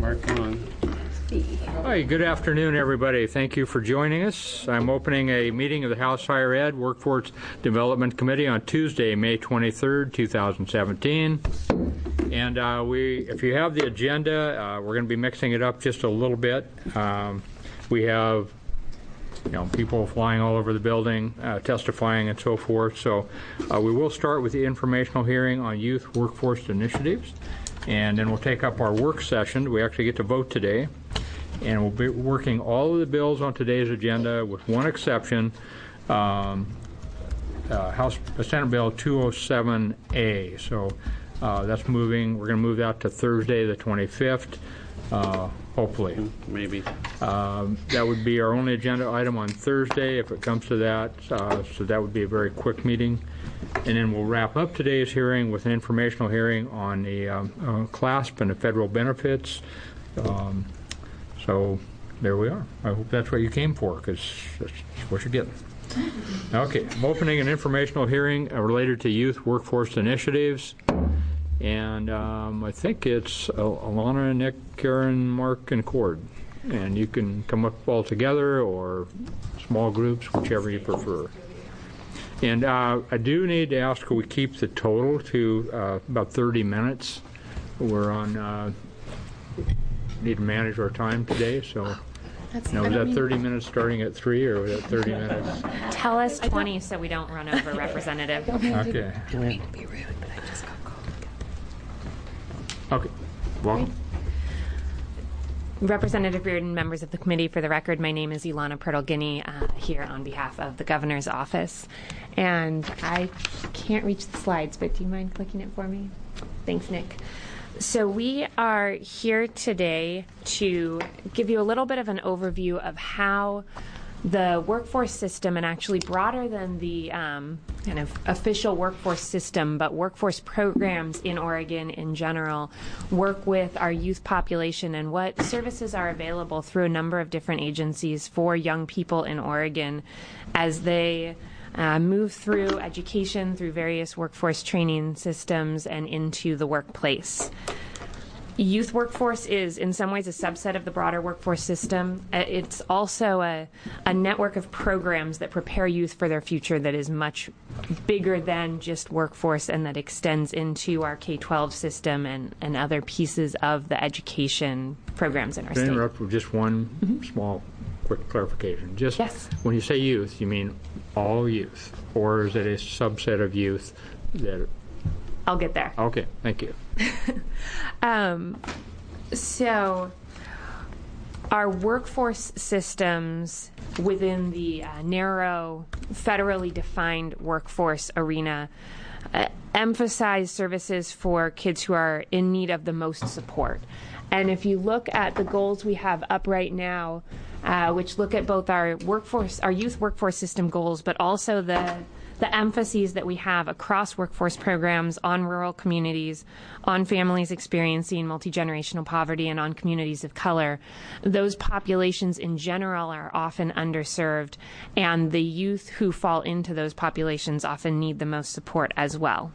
Mark on. Hi, good afternoon, everybody. Thank you for joining us. I'm opening a meeting of the House Higher Ed Workforce Development Committee on Tuesday, May 23rd, 2017. And if you have the agenda, we're going to be mixing it up just a little bit. We have people flying all over the building, testifying and so forth. So we will start with the informational hearing on youth workforce initiatives, and then we'll take up our work session. We actually get to vote today, and we'll be working all of the bills on today's agenda with one exception, Senate Bill 207A. So that's moving. We're going to move that to Thursday the 25th. Hopefully. Maybe. That would be our only agenda item on Thursday if it comes to that. So that would be a very quick meeting. And then we'll wrap up today's hearing with an informational hearing on the CLASP and the federal benefits. So there we are. I hope that's what you came for, because that's what you're getting. Okay, I'm opening an informational hearing related to youth workforce initiatives. And I think it's Alana, Nick, Karen, Mark, and Cord. And you can come up all together or small groups, whichever you prefer. And I do need to ask, we keep the total to about 30 minutes. We're on, need to manage our time today, so. Was that 30 minutes starting at 3, or was that 30 minutes? Tell us 20 so we don't run over, Representative. Okay. I don't mean to be rude, but I just got called. Okay. Welcome. Representative Reardon, members of the committee, for the record, my name is Ilana Purtle-Guinea, here on behalf of the governor's office. And I can't reach the slides, but do you mind clicking it for me? Thanks, Nick. So we are here today to give you a little bit of an overview of how the workforce system, and actually broader than the kind of official workforce system, but workforce programs in Oregon in general, work with our youth population and what services are available through a number of different agencies for young people in Oregon as they move through education, through various workforce training systems, and into the workplace. Youth workforce is in some ways a subset of the broader workforce system. It's also a network of programs that prepare youth for their future that is much bigger than just workforce, and that extends into our K-12 system and other pieces of the education programs in our state. Can I interrupt with just one small quick clarification? Just yes. When you say youth, you mean all youth, or is it a subset of youth that... I'll get there. Okay, thank you. So our workforce systems within the narrow, federally defined workforce arena emphasize services for kids who are in need of the most support. And if you look at the goals we have up right now, which look at both our youth workforce system goals, but also the emphases that we have across workforce programs on rural communities, on families experiencing multi-generational poverty, and on communities of color, those populations in general are often underserved, and the youth who fall into those populations often need the most support as well.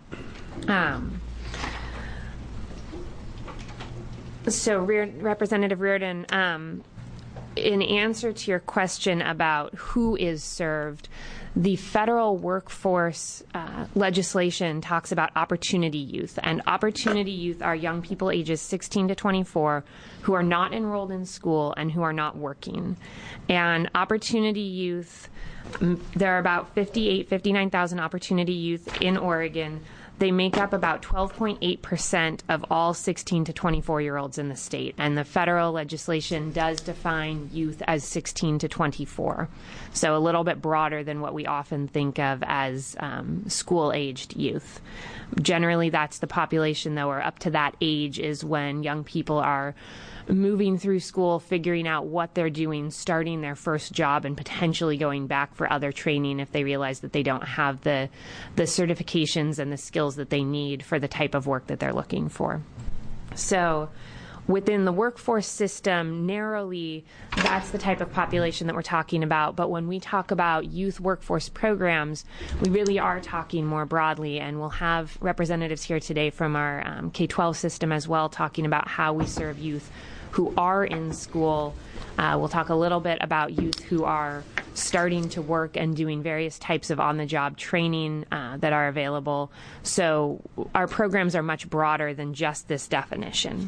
So, Representative Reardon, in answer to your question about who is served, the federal workforce legislation talks about opportunity youth, and opportunity youth are young people ages 16 to 24 who are not enrolled in school and who are not working. And opportunity youth, there are about 59,000 opportunity youth in Oregon. They make up about 12.8% of all 16 to 24-year-olds in the state, and the federal legislation does define youth as 16 to 24, so a little bit broader than what we often think of as school-aged youth. Generally, that's the population, though, or up to that age is when young people are moving through school, figuring out what they're doing, starting their first job, and potentially going back for other training if they realize that they don't have the certifications and the skills that they need for the type of work that they're looking for. So within the workforce system, narrowly, that's the type of population that we're talking about. But when we talk about youth workforce programs, we really are talking more broadly, and we'll have representatives here today from our K-12 system as well talking about how we serve youth who are in school. We'll talk a little bit about youth who are starting to work and doing various types of on-the-job training that are available. So our programs are much broader than just this definition.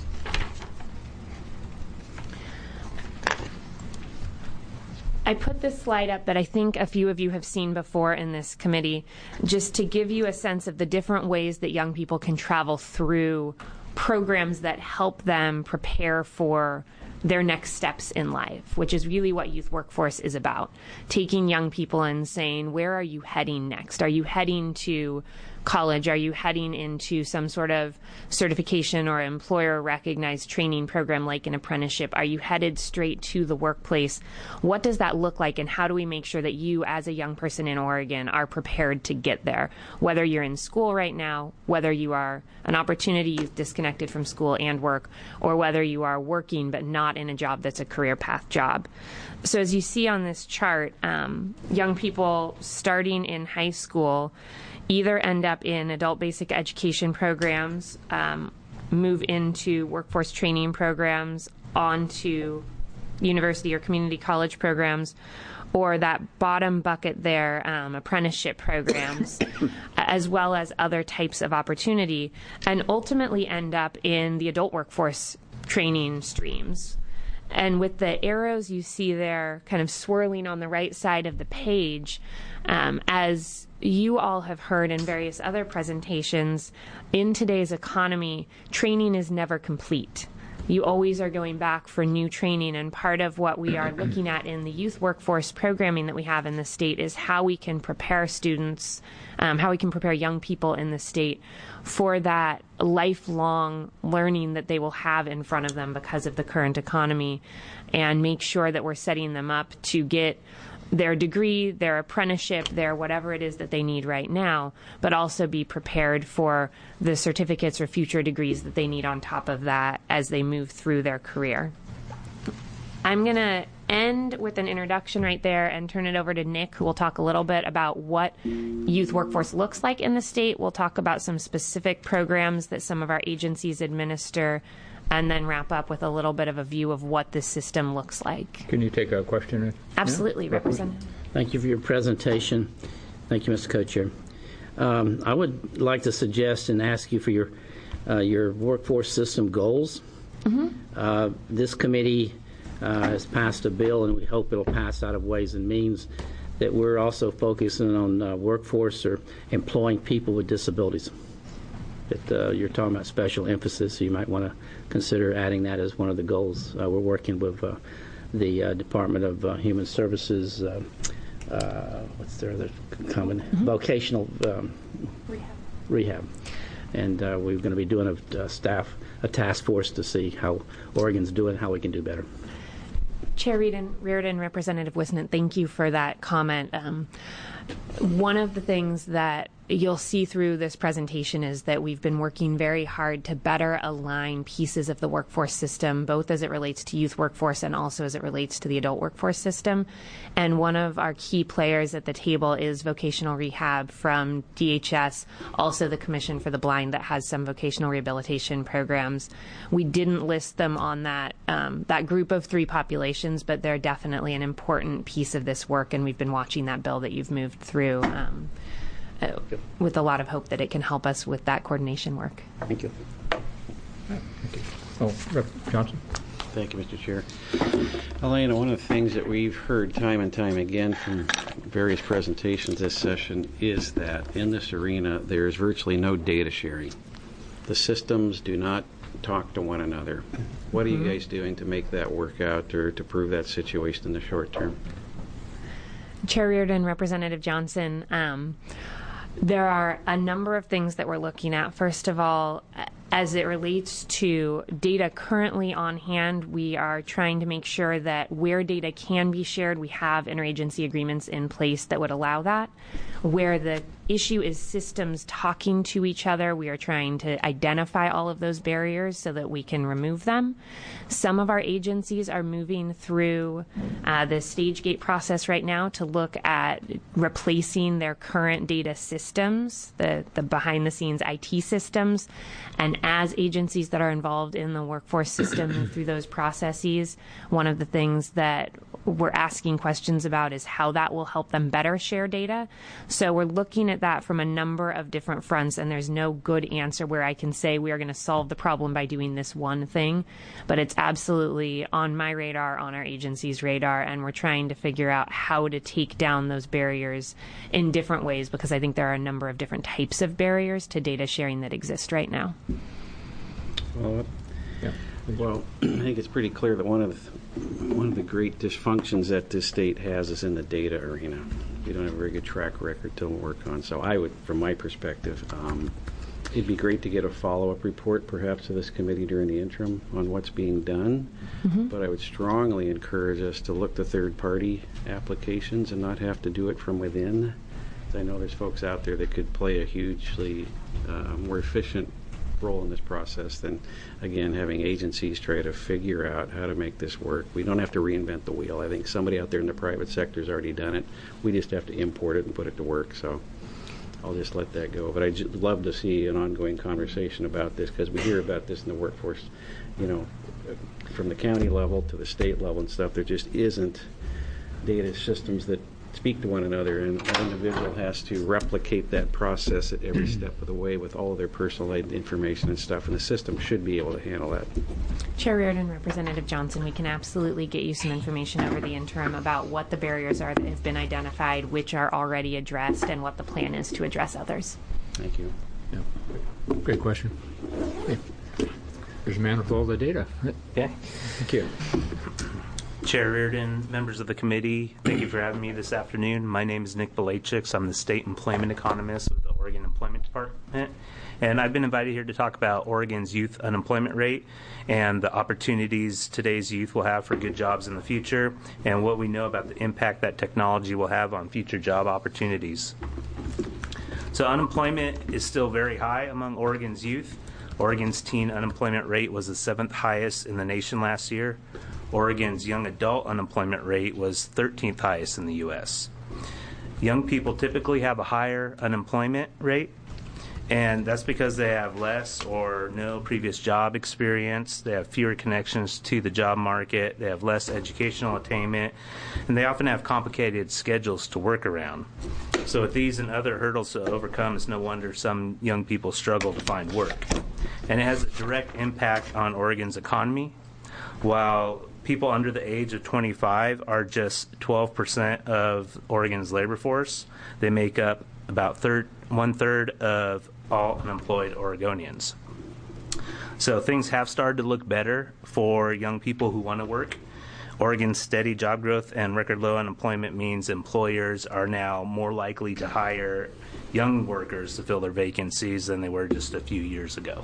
I put this slide up that I think a few of you have seen before in this committee, just to give you a sense of the different ways that young people can travel through programs that help them prepare for their next steps in life, which is really what Youth Workforce is about. Taking young people and saying, where are you heading next? Are you heading to college? Are you heading into some sort of certification or employer-recognized training program like an apprenticeship? Are you headed straight to the workplace? What does that look like, and how do we make sure that you, as a young person in Oregon, are prepared to get there? Whether you're in school right now, whether you are an opportunity youth disconnected from school and work, or whether you are working but not in a job that's a career path job. So as you see on this chart, young people starting in high school either end up in adult basic education programs, move into workforce training programs, onto university or community college programs, or that bottom bucket there, apprenticeship programs, as well as other types of opportunity, and ultimately end up in the adult workforce training streams. And with the arrows you see there kind of swirling on the right side of the page, as you all have heard in various other presentations, in today's economy, training is never complete. You always are going back for new training, and part of what we are looking at in the youth workforce programming that we have in the state is how we can prepare students, how we can prepare young people in the state for that lifelong learning that they will have in front of them because of the current economy, and make sure that we're setting them up to get their degree, their apprenticeship, their whatever it is that they need right now, but also be prepared for the certificates or future degrees that they need on top of that as they move through their career. I'm going to end with an introduction right there and turn it over to Nick, who will talk a little bit about what youth workforce looks like in the state. We'll talk about some specific programs that some of our agencies administer, and then wrap up with a little bit of a view of what this system looks like. Can you take a question? Absolutely, Yeah? Representative. Thank you for your presentation. Thank you, Mr. Co-Chair. I would like to suggest and ask you for your workforce system goals. Mm-hmm. This committee has passed a bill, and we hope it'll pass out of Ways and Means, that we're also focusing on workforce or employing people with disabilities. That you're talking about special emphasis, so you might want to consider adding that as one of the goals. We're working with the Department of Human Services, what's their other common? Mm-hmm. Vocational rehab. And we're going to be doing a task force to see how Oregon's doing, how we can do better. Chair Reardon, Representative Wisnant, thank you for that comment. One of the things that you'll see through this presentation is that we've been working very hard to better align pieces of the workforce system, both as it relates to youth workforce and also as it relates to the adult workforce system. And one of our key players at the table is vocational rehab from DHS, also the Commission for the Blind that has some vocational rehabilitation programs. We didn't list them on that group of three populations, but they're definitely an important piece of this work, and we've been watching that bill that you've moved through with a lot of hope that it can help us with that coordination work. Thank you. Thank you. Oh, Rep. Johnson. Thank you, Mr. Chair. Elena, one of the things that we've heard time and time again from various presentations this session is that in this arena there is virtually no data sharing. The systems do not talk to one another. What are you guys doing to make that work out or to prove that situation in the short term? Chair Reardon, Representative Johnson, there are a number of things that we're looking at. First of all, as it relates to data currently on hand, we are trying to make sure that where data can be shared, we have interagency agreements in place that would allow that. Where the issue is systems talking to each other, we are trying to identify all of those barriers so that we can remove them. Some of our agencies are moving through the stage gate process right now to look at replacing their current data systems, the behind-the-scenes IT systems, and And as agencies that are involved in the workforce system move through those processes, one of the things that we're asking questions about is how that will help them better share data. So we're looking at that from a number of different fronts, and there's no good answer where I can say we are going to solve the problem by doing this one thing. But it's absolutely on my radar, on our agency's radar, and we're trying to figure out how to take down those barriers in different ways, because I think there are a number of different types of barriers to data sharing that exist right now. Well, I think it's pretty clear that one of the great dysfunctions that this state has is in the data arena. We don't have a very good track record to work on. So I would, from my perspective, it'd be great to get a follow-up report, perhaps, to this committee during the interim on what's being done. But I would strongly encourage us to look to third-party applications and not have to do it from within. I know there's folks out there that could play a hugely more efficient role in this process than, again, having agencies try to figure out how to make this work. We don't have to reinvent the wheel. I think somebody out there in the private sector has already done it. We just have to import it and put it to work. So I'll just let that go. But I'd love to see an ongoing conversation about this, because we hear about this in the workforce, from the county level to the state level and stuff. There just isn't data systems that speak to one another, and an individual has to replicate that process at every step of the way with all of their personal information and stuff, and the system should be able to handle that. Chair Reardon, Representative Johnson, we can absolutely get you some information over the interim about what the barriers are that have been identified, which are already addressed, and what the plan is to address others. Thank you. Yeah. Great question. Hey. There's a man with all the data. Okay. Thank you. Chair Reardon, members of the committee, thank you for having me this afternoon. My name is Nick Belachix. I'm the state employment economist with the Oregon Employment Department, and I've been invited here to talk about Oregon's youth unemployment rate and the opportunities today's youth will have for good jobs in the future, and what we know about the impact that technology will have on future job opportunities. So unemployment is still very high among Oregon's youth. Oregon's teen unemployment rate was the 7th highest in the nation last year. Oregon's young adult unemployment rate was 13th highest in the U.S. Young people typically have a higher unemployment rate, and that's because they have less or no previous job experience, they have fewer connections to the job market, they have less educational attainment, and they often have complicated schedules to work around. So with these and other hurdles to overcome, it's no wonder some young people struggle to find work. And it has a direct impact on Oregon's economy. While people under the age of 25 are just 12% of Oregon's labor force, they make up about one-third of all unemployed Oregonians. So things have started to look better for young people who want to work. Oregon's steady job growth and record low unemployment means employers are now more likely to hire young workers to fill their vacancies than they were just a few years ago.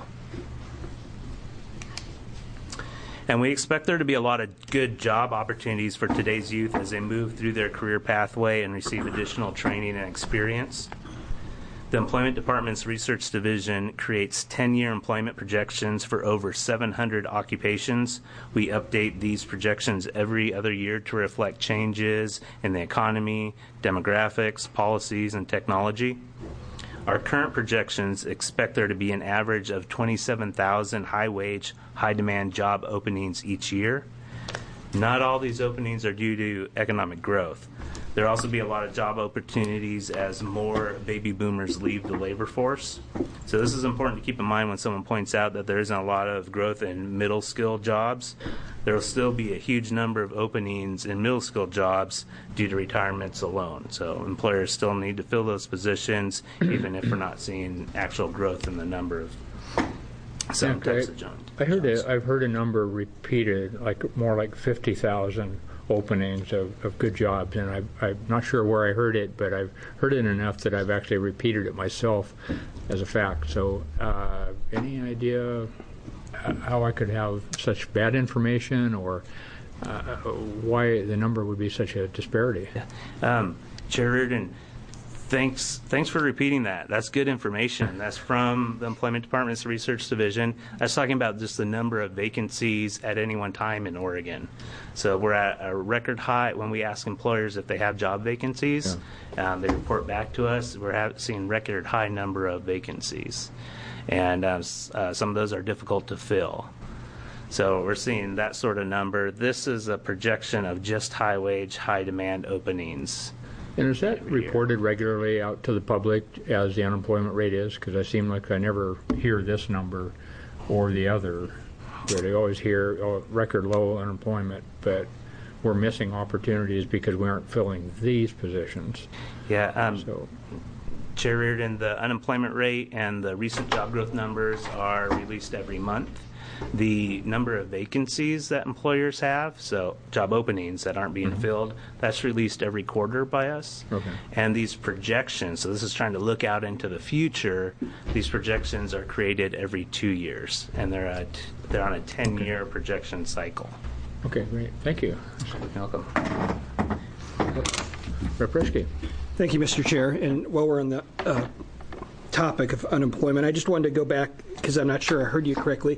And we expect there to be a lot of good job opportunities for today's youth as they move through their career pathway and receive additional training and experience. The Employment Department's Research Division creates 10-year employment projections for over 700 occupations. We update these projections every other year to reflect changes in the economy, demographics, policies, and technology. Our current projections expect there to be an average of 27,000 high-wage, high-demand job openings each year. Not all these openings are due to economic growth. There will also be a lot of job opportunities as more baby boomers leave the labor force. So this is important to keep in mind when someone points out that there isn't a lot of growth in middle-skilled jobs. There will still be a huge number of openings in middle-skilled jobs due to retirements alone. So employers still need to fill those positions, even if we're not seeing actual growth in the number of some types of jobs. I've heard a number repeated, like more like 50,000 openings of good jobs, and I'm not sure where I heard it, but I've heard it enough that I've actually repeated it myself as a fact. So any idea how I could have such bad information, or why the number would be such a disparity? Yeah. Chair Reardon, thanks for repeating that. That's good information. That's from the Employment Department's Research Division. That's talking about just the number of vacancies at any one time in Oregon. So we're at a record high when we ask employers if they have job vacancies. Yeah. They report back to us. We're seeing record high number of vacancies. and some of those are difficult to fill. So we're seeing that sort of number. This is a projection of just high wage, high demand openings. And is that reported regularly out to the public as the unemployment rate is? Because I seem like I never hear this number or the other. But I always hear record low unemployment, but we're missing opportunities because we aren't filling these positions. Yeah, Chair Reardon, the unemployment rate and the recent job growth numbers are released every month. The number of vacancies that employers have, so job openings that aren't being filled, that's released every quarter by us. Okay. And these projections, so this is trying to look out into the future, these projections are created every 2 years, and they're on a 10-year projection cycle. Okay, great. Thank you. You're welcome. Rep. Reschke. Thank you, Mr. Chair. And while we're on the topic of unemployment, I just wanted to go back, because I'm not sure I heard you correctly.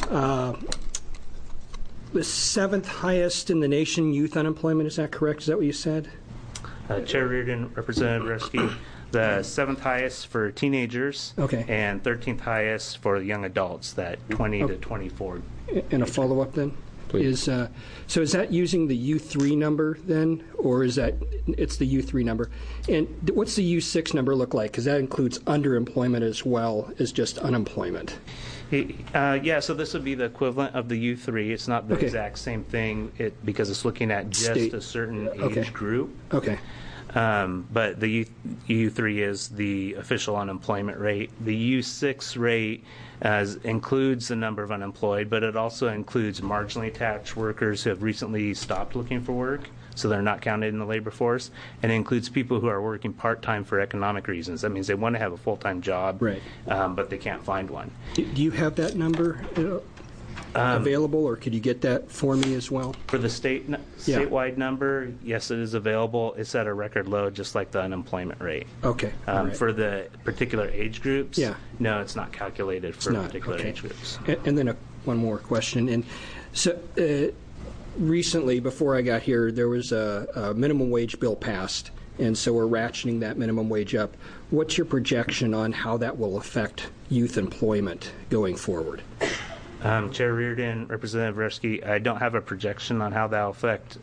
The seventh highest in the nation youth unemployment, is that correct? Is that what you said? Chair Reardon, Representative Reschke, the seventh highest for teenagers, Okay. and 13th highest for young adults, that 20 to 24. And a follow-up then? Please. So is that using the U3 number then, or is that it's the U3 number? And what's the U6 number look like? Because that includes underemployment as well as just unemployment. Yeah, so this would be the equivalent of the U3. It's not the Okay. exact same thing because it's looking at just State. a certain Okay. age group. Okay. But the U3 is the official unemployment rate. The U6 rate includes the number of unemployed, but it also includes marginally attached workers who have recently stopped looking for work, so they're not counted in the labor force. And it includes people who are working part-time for economic reasons. That means they want to have a full-time job, Right. But they can't find one. Do you have that number available, or could you get that for me as well? For the statewide number, yes, it is available. It's at a record low, just like the unemployment rate. Okay. all right. For the particular age groups, Yeah. no, it's not calculated for not, particular okay. age groups. And then one more question. And so recently, before I got here, there was a minimum wage bill passed, and so we're ratcheting that minimum wage up. What's your projection on how that will affect youth employment going forward? Chair Reardon, Representative Reschke, I don't have a projection on how that will affect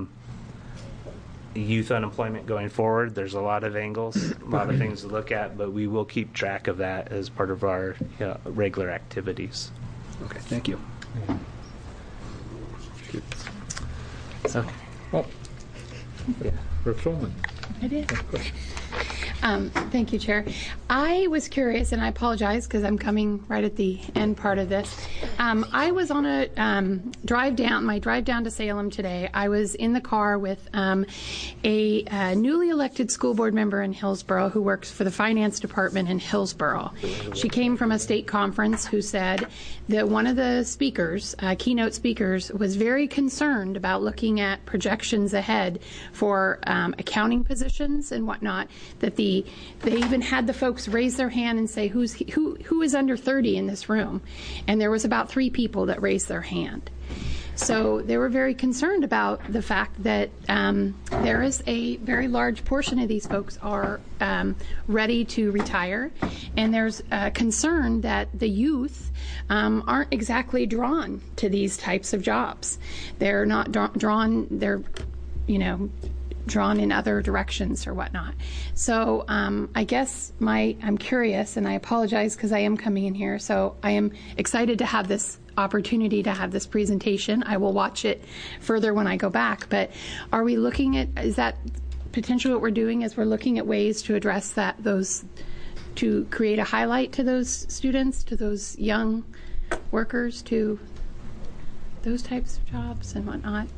youth unemployment going forward. There's a lot of angles, a lot of things to look at, but we will keep track of that as part of our regular activities. Okay, thank you. Rep. Solomon. I did. Thank you, Chair. I was curious, and I apologize because I'm coming right at the end part of this. I was on a drive down to Salem today. I was in the car with a newly elected school board member in Hillsborough who works for the finance department in Hillsborough. She came from a state conference who said that one of the speakers, keynote speakers, was very concerned about looking at projections ahead for accounting positions and whatnot, that they even had the folks raise their hand and say who is under 30 in this room, and there was about 3 people that raised their hand. So they were very concerned about the fact that there is a very large portion of these folks are ready to retire, and there's a concern that the youth aren't exactly drawn to these types of jobs. They're not drawn. They're, drawn in other directions or whatnot. So I guess I'm curious, and I apologize because I am coming in here, so I am excited to have this opportunity to have this presentation. I will watch it further when I go back, but are we looking at, is that potentially what we're doing, is we're looking at ways to address to create a highlight to those students, to those young workers, to those types of jobs and whatnot?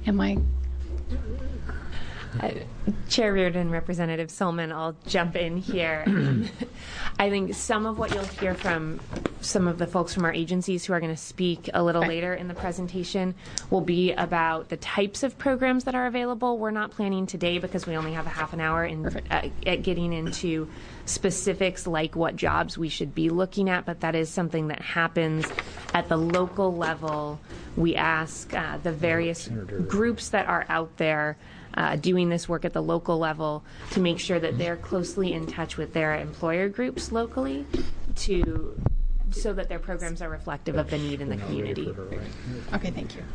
Chair Reardon, Representative Solomon, I'll jump in here. I think some of what you'll hear from some of the folks from our agencies who are going to speak a little later in the presentation will be about the types of programs that are available. We're not planning today, because we only have a half an hour, at getting into specifics like what jobs we should be looking at, but that is something that happens at the local level. We ask the various groups that are out there doing this work at the local level to make sure that they're closely in touch with their employer groups locally to so that their programs are reflective of the need in the community. Okay, thank you.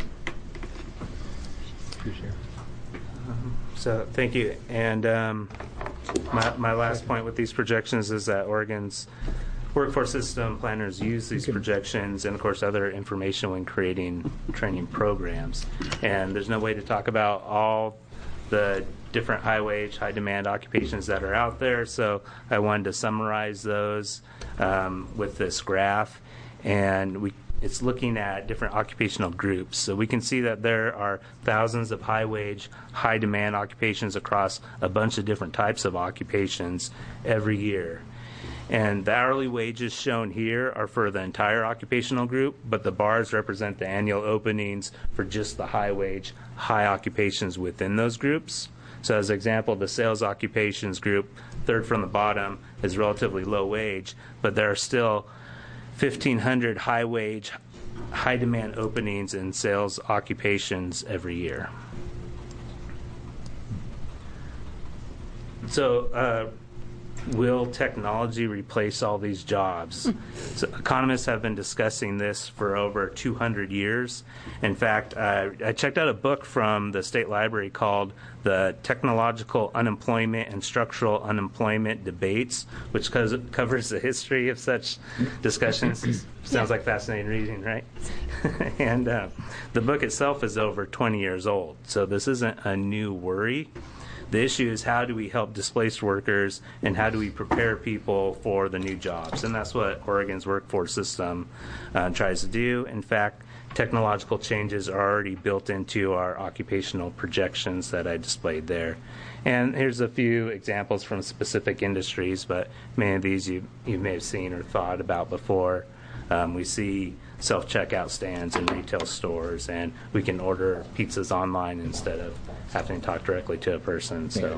So thank you. And my last point with these projections is that Oregon's workforce system planners use these projections and, of course, other information when creating training programs. And there's no way to talk about all the different high-wage, high-demand occupations that are out there, so I wanted to summarize those with this graph. And it's looking at different occupational groups. So we can see that there are thousands of high-wage, high-demand occupations across a bunch of different types of occupations every year. And the hourly wages shown here are for the entire occupational group, but the bars represent the annual openings for just the high-wage, high occupations within those groups. So as an example, the sales occupations group, third from the bottom, is relatively low wage, but there are still 1,500 high-wage, high-demand openings in sales occupations every year. So will technology replace all these jobs? So economists have been discussing this for over 200 years. In fact, I checked out a book from the State Library called The Technological Unemployment and Structural Unemployment Debates, which covers the history of such discussions. Sounds like fascinating reading, right? And the book itself is over 20 years old, so this isn't a new worry. The issue is, how do we help displaced workers and how do we prepare people for the new jobs? And that's what Oregon's workforce system tries to do. In fact, technological changes are already built into our occupational projections that I displayed there. And here's a few examples from specific industries, but many of these you may have seen or thought about before. We see self-checkout stands in retail stores, and we can order pizzas online instead of having to talk directly to a person. So,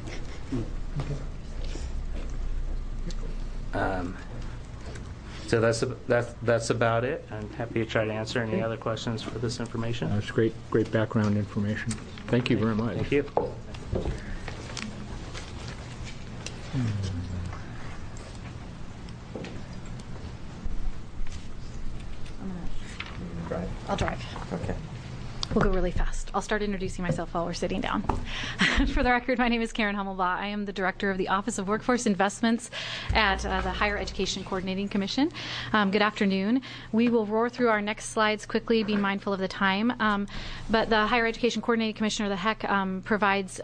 so that's about it. I'm happy to try to answer any other questions for this information. That's great background information. Thank you very much. Thank you. I'll drive. Okay. We'll go really fast. I'll start introducing myself while we're sitting down. For the record, my name is Karen Hummelbaugh. I am the Director of the Office of Workforce Investments at the Higher Education Coordinating Commission. Good afternoon. We will roar through our next slides quickly, being mindful of the time. But the Higher Education Coordinating Commission, or the HEC, provides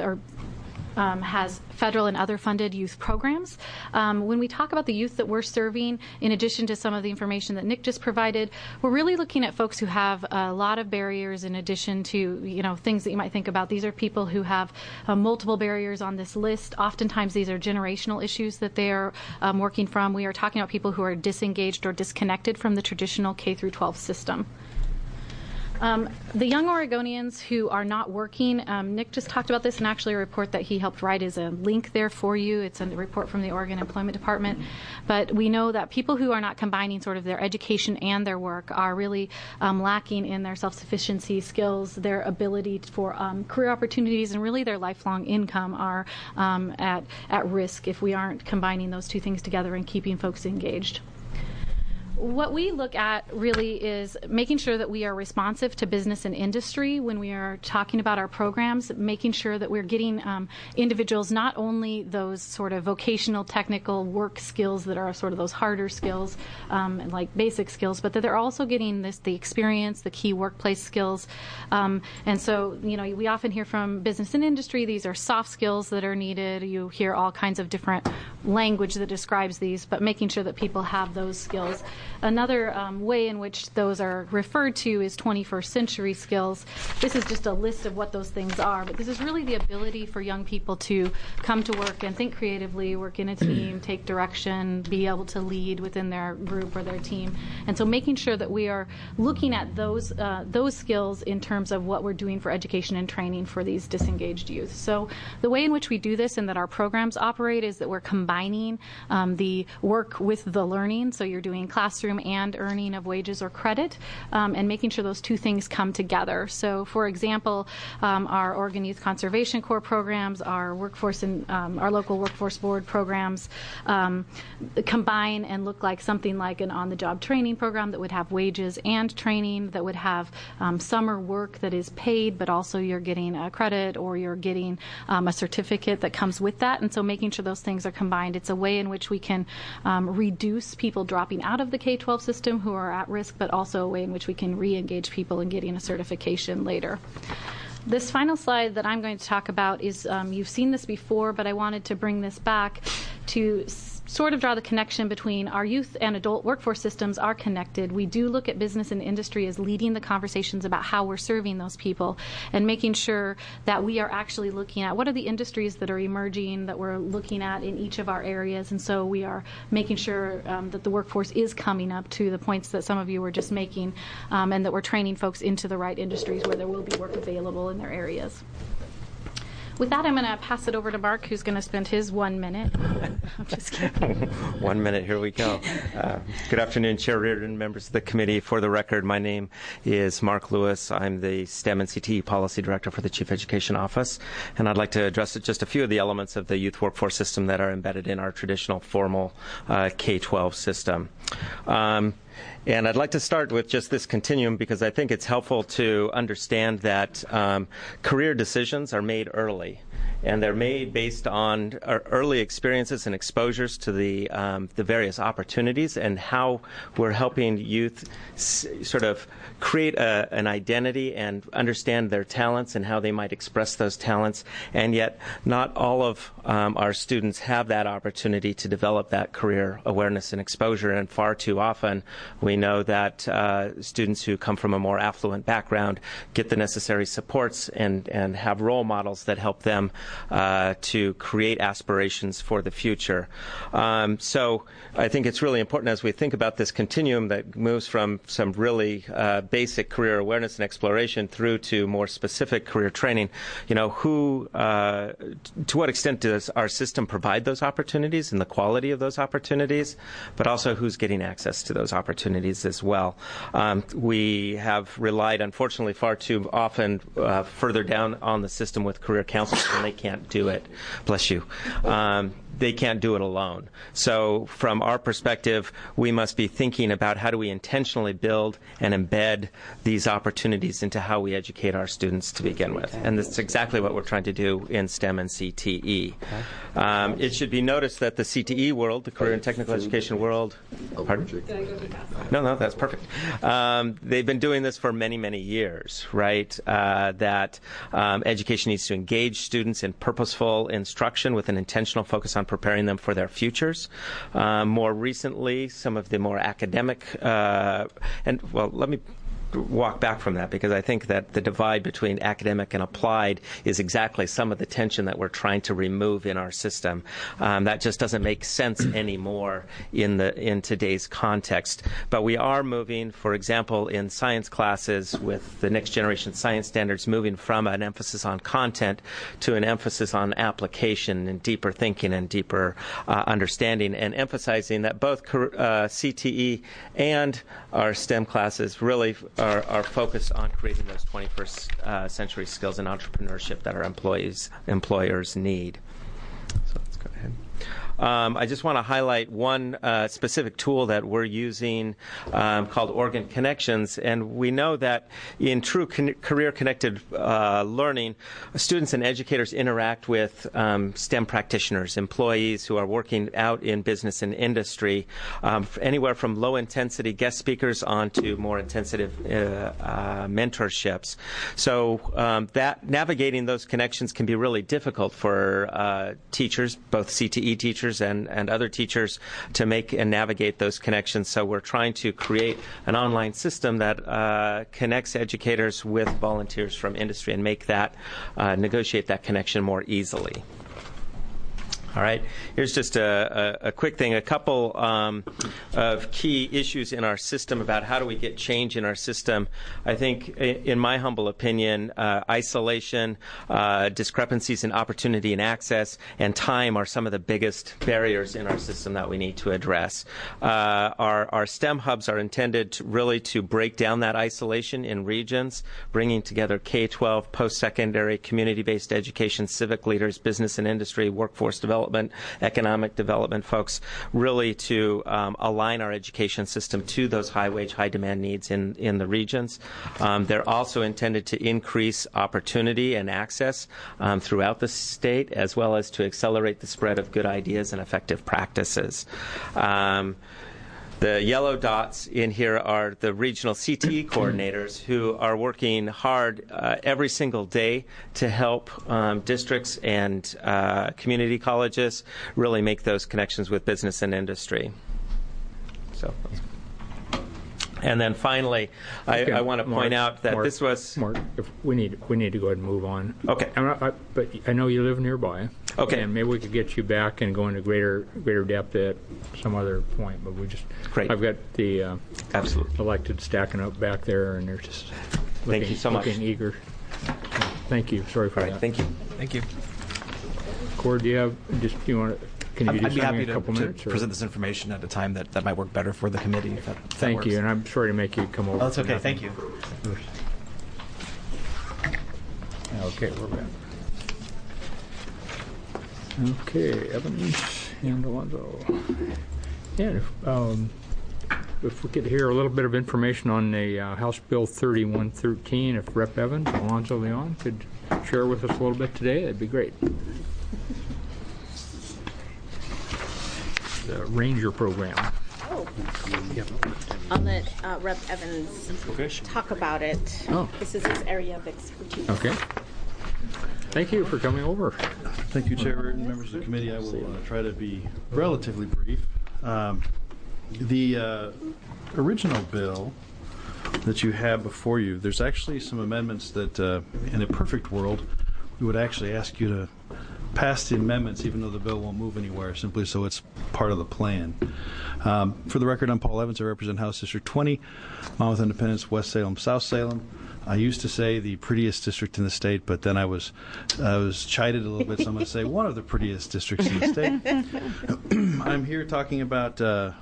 has federal and other funded youth programs. When we talk about the youth that we're serving, in addition to some of the information that Nick just provided, we're really looking at folks who have a lot of barriers in addition to, things that you might think about. These are people who have multiple barriers on this list. Oftentimes these are generational issues that they are working from. We are talking about people who are disengaged or disconnected from the traditional K-12 system. The young Oregonians who are not working, Nick just talked about this, and actually a report that he helped write is a link there for you. It's a report from the Oregon Employment Department. But we know that people who are not combining sort of their education and their work are really lacking in their self-sufficiency skills, their ability for career opportunities, and really their lifelong income are at risk if we aren't combining those two things together and keeping folks engaged. What we look at really is making sure that we are responsive to business and industry when we are talking about our programs, making sure that we're getting individuals not only those sort of vocational technical work skills that are sort of those harder skills, like basic skills, but that they're also getting the experience, the key workplace skills. And so, we often hear from business and industry, these are soft skills that are needed. You hear all kinds of different language that describes these, but making sure that people have those skills. Another way in which those are referred to is 21st century skills. This is just a list of what those things are, but this is really the ability for young people to come to work and think creatively, work in a team, take direction, be able to lead within their group or their team. And so making sure that we are looking at those skills in terms of what we're doing for education and training for these disengaged youth. So the way in which we do this and that our programs operate is that we're combining combining the work with the learning, so you're doing classroom and earning of wages or credit, and making sure those two things come together. So, for example, our Oregon Youth Conservation Corps programs, our workforce and our local workforce board programs combine and look like something like an on-the-job training program that would have wages and training, that would have summer work that is paid, but also you're getting a credit or you're getting a certificate that comes with that. And so making sure those things are combined, it's a way in which we can reduce people dropping out of the K-12 system who are at risk, but also a way in which we can re-engage people in getting a certification later. This final slide that I'm going to talk about is, you've seen this before, but I wanted to bring this back to sort of draw the connection between our youth and adult workforce systems are connected. We do look at business and industry as leading the conversations about how we're serving those people and making sure that we are actually looking at what are the industries that are emerging that we're looking at in each of our areas. And so we are making sure that the workforce is coming up to the points that some of you were just making, and that we're training folks into the right industries where there will be work available in their areas. With that, I'm going to pass it over to Mark, who's going to spend his 1 minute. I'm just kidding. 1 minute, here we go. Good afternoon, Chair Reardon, members of the committee. For the record, my name is Mark Lewis. I'm the STEM and CTE Policy Director for the Chief Education Office, and I'd like to address just a few of the elements of the youth workforce system that are embedded in our traditional formal K-12 system. And I'd like to start with just this continuum because I think it's helpful to understand that career decisions are made early. And they're made based on early experiences and exposures to the various opportunities and how we're helping youth sort of create an identity and understand their talents and how they might express those talents. And yet not all of our students have that opportunity to develop that career awareness and exposure. And far too often we know that students who come from a more affluent background get the necessary supports and have role models that help them to create aspirations for the future. So I think it's really important as we think about this continuum that moves from some really basic career awareness and exploration through to more specific career training, to what extent does our system provide those opportunities and the quality of those opportunities, but also who's getting access to those opportunities as well. We have relied, unfortunately, far too often further down on the system with career counselors when they can't do it. Bless you. They can't do it alone. So from our perspective, we must be thinking about how do we intentionally build and embed these opportunities into how we educate our students to begin with. And that's exactly what we're trying to do in STEM and CTE. It should be noticed that the CTE world, the career and technical education world, pardon? No, that's perfect. They've been doing this for many, many years, right? That education needs to engage students in purposeful instruction with an intentional focus on preparing them for their futures. More recently, some of the more academic, let me walk back from that because I think that the divide between academic and applied is exactly some of the tension that we're trying to remove in our system. That just doesn't make sense anymore in today's context. But we are moving, for example, in science classes with the next generation science standards, moving from an emphasis on content to an emphasis on application and deeper thinking and deeper understanding, and emphasizing that both CTE and our STEM classes really are focused on creating those 21st century skills in entrepreneurship that our employers need. So let's go ahead. I just want to highlight one specific tool that we're using called Oregon Connections. And we know that in true career-connected learning, students and educators interact with STEM practitioners, employees who are working out in business and industry, anywhere from low-intensity guest speakers on to more intensive mentorships. So that navigating those connections can be really difficult for teachers, both CTE teachers and other teachers, to make and navigate those connections. So we're trying to create an online system that connects educators with volunteers from industry and make that negotiate that connection more easily. All right. Here's just a quick thing. A couple of key issues in our system about how do we get change in our system. I think, in my humble opinion, isolation, discrepancies in opportunity and access, and time are some of the biggest barriers in our system that we need to address. Our STEM hubs are intended to break down that isolation in regions, bringing together K-12, post-secondary, community-based education, civic leaders, business and industry, workforce development, economic development folks, really to align our education system to those high-wage, high-demand needs in the regions. They're also intended to increase opportunity and access throughout the state, as well as to accelerate the spread of good ideas and effective practices. The yellow dots in here are the regional CTE coordinators who are working hard every single day to help districts and community colleges really make those connections with business and industry. So, and then finally, okay, I want to point out that Mark, this was Mark. If we need to go ahead and move on. Okay. But I know you live nearby. Okay. And maybe we could get you back and go into greater depth at some other point. But we just. Great. I've got the absolutely elected stacking up back there, and they're just. Thank you so much. Looking eager. Thank you. Sorry for All right. that. Thank you. Thank you. Cord, do you have do you want to? Can you do I'd be something happy in a couple minutes? to present this information at a time that might work better for the committee. If that Thank you, works. and I'm sorry to make you come over. Oh, that's for okay. nothing. Thank you. Okay, we're back. Okay, Evans and Alonzo. And if we could hear a little bit of information on the House Bill 3113, if Rep. Evans, Alonzo Leon could share with us a little bit today, that'd be great. The Ranger program. Oh. I'll let Rep. Evans talk about it. Oh. This is his area of expertise. Okay. Thank you for coming over. Thank you, Chair and members of the committee. I will try to be relatively brief. The original bill that you have before you, there's actually some amendments that, in a perfect world, we would actually ask you to pass the amendments even though the bill won't move anywhere, simply so it's part of the plan. For the record, I'm Paul Evans. I represent House District 20, Monmouth Independence, West Salem, South Salem. I used to say the prettiest district in the state, but then I was chided a little bit, so I'm going to say one of the prettiest districts in the state. I'm here talking about a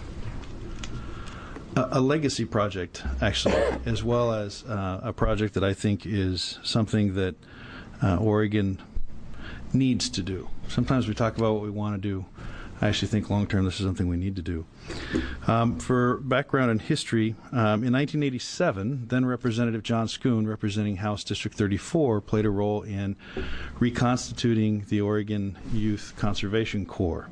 legacy project, actually, as well as a project that I think is something that Oregon needs to do. Sometimes we talk about what we want to do. I actually think long-term this is something we need to do. For background and history, in 1987, then Representative John Schoon, representing House District 34, played a role in reconstituting the Oregon Youth Conservation Corps.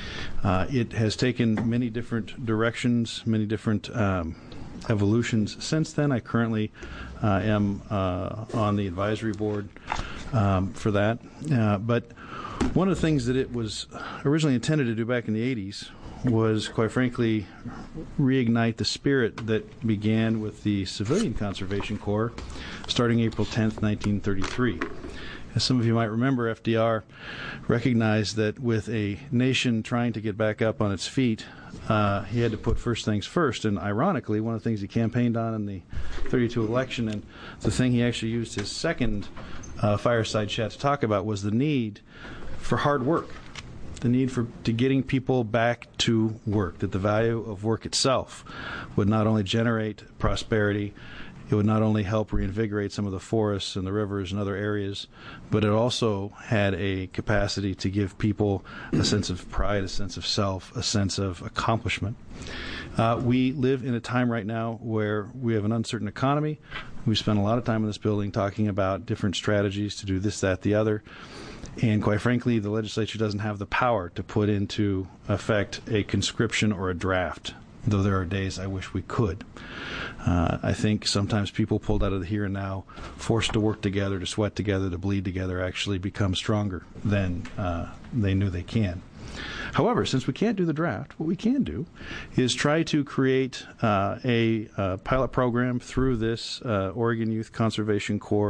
It has taken many different directions, many different evolutions since then. I currently am on the advisory board for that. But one of the things that it was originally intended to do back in the 80s was, quite frankly, reignite the spirit that began with the Civilian Conservation Corps starting April 10th, 1933. As some of you might remember, FDR recognized that with a nation trying to get back up on its feet, he had to put first things first. And ironically, one of the things he campaigned on in the 32 election, and the thing he actually used his second fireside chat to talk about, was the need for hard work, the need to getting people back to work, that the value of work itself would not only generate prosperity, it would not only help reinvigorate some of the forests and the rivers and other areas, but it also had a capacity to give people a sense of pride, a sense of self, a sense of accomplishment. We live in a time right now where we have an uncertain economy. We spent a lot of time in this building talking about different strategies to do this, that, the other. And quite frankly, the legislature doesn't have the power to put into effect a conscription or a draft, though there are days I wish we could. I think sometimes people pulled out of the here and now, forced to work together, to sweat together, to bleed together, actually become stronger than they knew they can. However, since we can't do the draft, what we can do is try to create a pilot program through this Oregon Youth Conservation Corps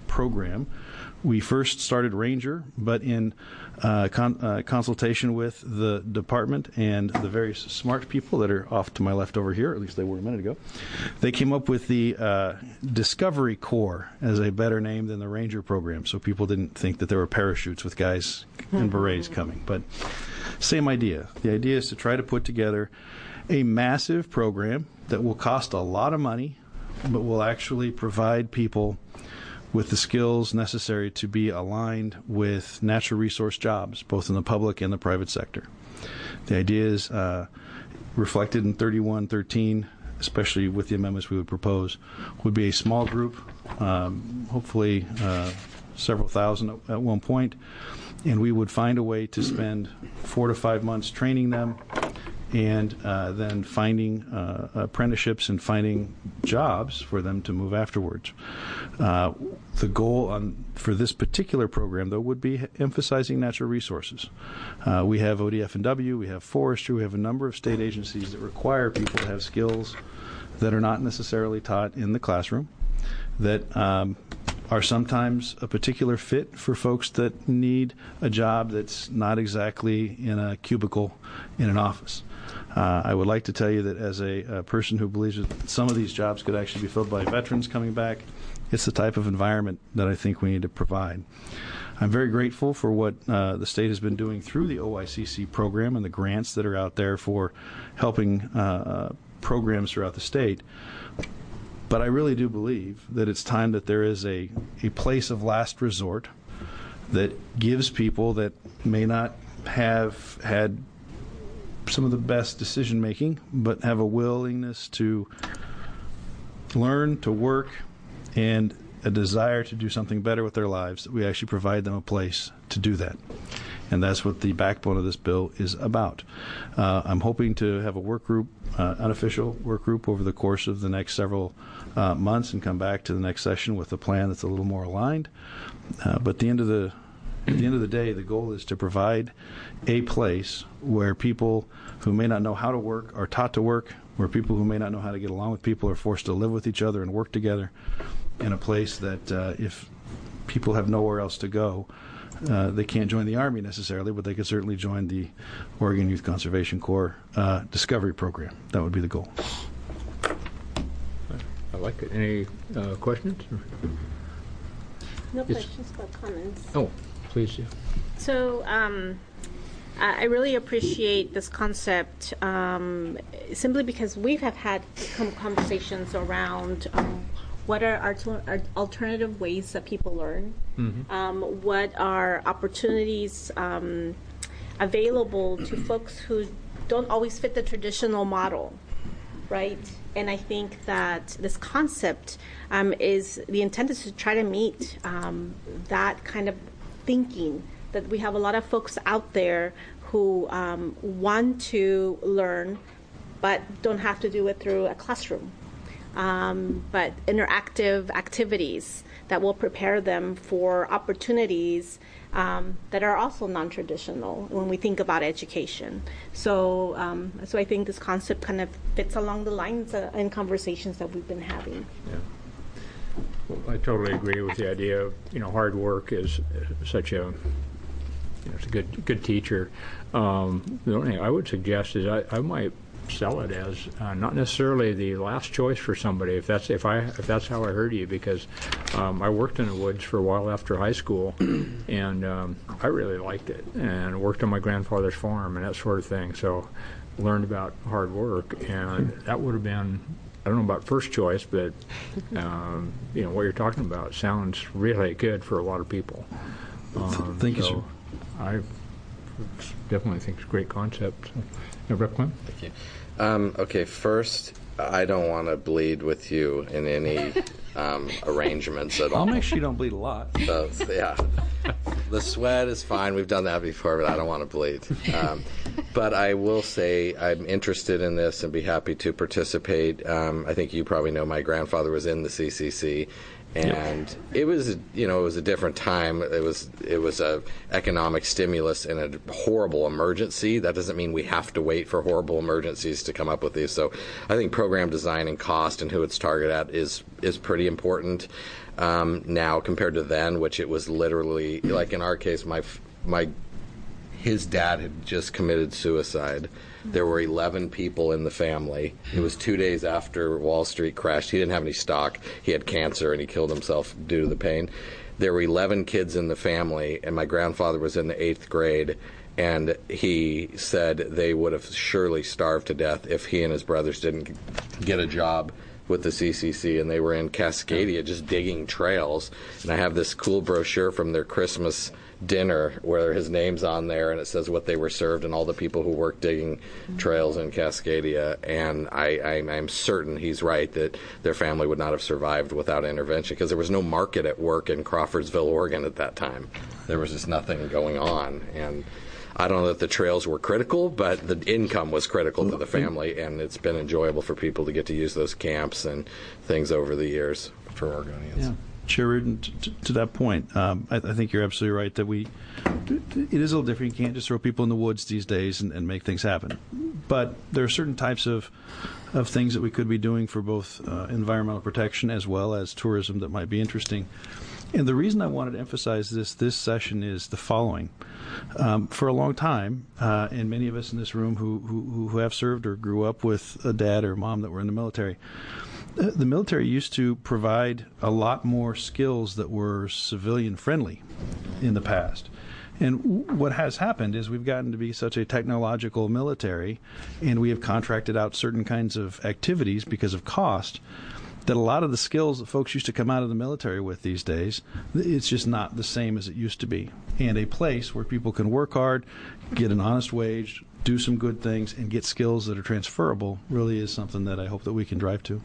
program. We first started Ranger, but in consultation with the department and the various smart people that are off to my left over here, at least they were a minute ago, they came up with the Discovery Corps as a better name than the Ranger program, so people didn't think that there were parachutes with guys in berets coming. But same idea. The idea is to try to put together a massive program that will cost a lot of money, but will actually provide people with the skills necessary to be aligned with natural resource jobs, both in the public and the private sector. The idea is reflected in 3113, especially with the amendments we would propose, would be a small group, hopefully several thousand at one point, and we would find a way to spend 4 to 5 months training them and then finding apprenticeships and finding jobs for them to move afterwards. The goal for this particular program, though, would be emphasizing natural resources. We have ODF&W, we have forestry, we have a number of state agencies that require people to have skills that are not necessarily taught in the classroom, that are sometimes a particular fit for folks that need a job that's not exactly in a cubicle in an office. I would like to tell you that as a person who believes that some of these jobs could actually be filled by veterans coming back, it's the type of environment that I think we need to provide. I'm very grateful for what the state has been doing through the OICC program and the grants that are out there for helping programs throughout the state. But I really do believe that it's time that there is a place of last resort that gives people that may not have had some of the best decision making, but have a willingness to learn, to work, and a desire to do something better with their lives, that we actually provide them a place to do that. And that's what the backbone of this bill is about. I'm hoping to have a work group, unofficial work group, over the course of the next several months and come back to the next session with a plan that's a little more aligned. But at the end of the day, the goal is to provide a place where people who may not know how to work are taught to work, where people who may not know how to get along with people are forced to live with each other and work together, in a place that if people have nowhere else to go, they can't join the Army necessarily, but they could certainly join the Oregon Youth Conservation Corps Discovery Program. That would be the goal. I like it. Any questions? No questions, but comments. Oh, please do. So I really appreciate this concept simply because we have had conversations around what are our alternative ways that people learn, what are opportunities available to folks who don't always fit the traditional model, right? And I think that this concept is the intent is to try to meet that kind of thinking, that we have a lot of folks out there who want to learn but don't have to do it through a classroom, but interactive activities that will prepare them for opportunities that are also non-traditional when we think about education. So I think this concept kind of fits along the lines and conversations that we've been having. Yeah. Well, I totally agree with the idea of, hard work is such a, it's a good teacher. The only thing I would suggest is I might sell it as not necessarily the last choice for somebody, if that's how I heard you, because I worked in the woods for a while after high school, and I really liked it, and worked on my grandfather's farm and that sort of thing. So learned about hard work, and that would have been, I don't know about first choice, but what you're talking about sounds really good for a lot of people. Thank you, sir. I definitely think it's a great concept. Rep. Clem? Thank you. Okay, first, I don't want to bleed with you in any arrangements at all. I'll make sure you don't bleed a lot. So, yeah. The sweat is fine. We've done that before, but I don't want to bleed. But I will say I'm interested in this and be happy to participate. I think you probably know my grandfather was in the CCC, And it was, it was a different time. It was a economic stimulus in a horrible emergency. That doesn't mean we have to wait for horrible emergencies to come up with these. So I think program design and cost and who it's targeted at is pretty important now compared to then, which it was literally, like in our case, his dad had just committed suicide. There were 11 people in the family. It was 2 days after Wall Street crashed. He didn't have any stock. He had cancer, and he killed himself due to the pain. There were 11 kids in the family, and my grandfather was in the 8th grade, and he said they would have surely starved to death if he and his brothers didn't get a job with the CCC, and they were in Cascadia just digging trails. And I have this cool brochure from their Christmas dinner where his name's on there, and it says what they were served and all the people who worked digging trails in Cascadia. And I'm certain he's right that their family would not have survived without intervention, because there was no market at work in Crawfordsville, Oregon at that time. There was just nothing going on. And I don't know that the trails were critical, but the income was critical to the family, and it's been enjoyable for people to get to use those camps and things over the years for Oregonians. Yeah. Chair Reardon, to that point, I think you're absolutely right that it is a little different. You can't just throw people in the woods these days and make things happen. But there are certain types of things that we could be doing for both environmental protection as well as tourism that might be interesting. And the reason I wanted to emphasize this session is the following. For a long time, and many of us in this room who have served or grew up with a dad or mom that were in the military, the military used to provide a lot more skills that were civilian-friendly in the past. And what has happened is we've gotten to be such a technological military, and we have contracted out certain kinds of activities because of cost, that a lot of the skills that folks used to come out of the military with these days, it's just not the same as it used to be. And a place where people can work hard, get an honest wage, do some good things, and get skills that are transferable really is something that I hope that we can drive to.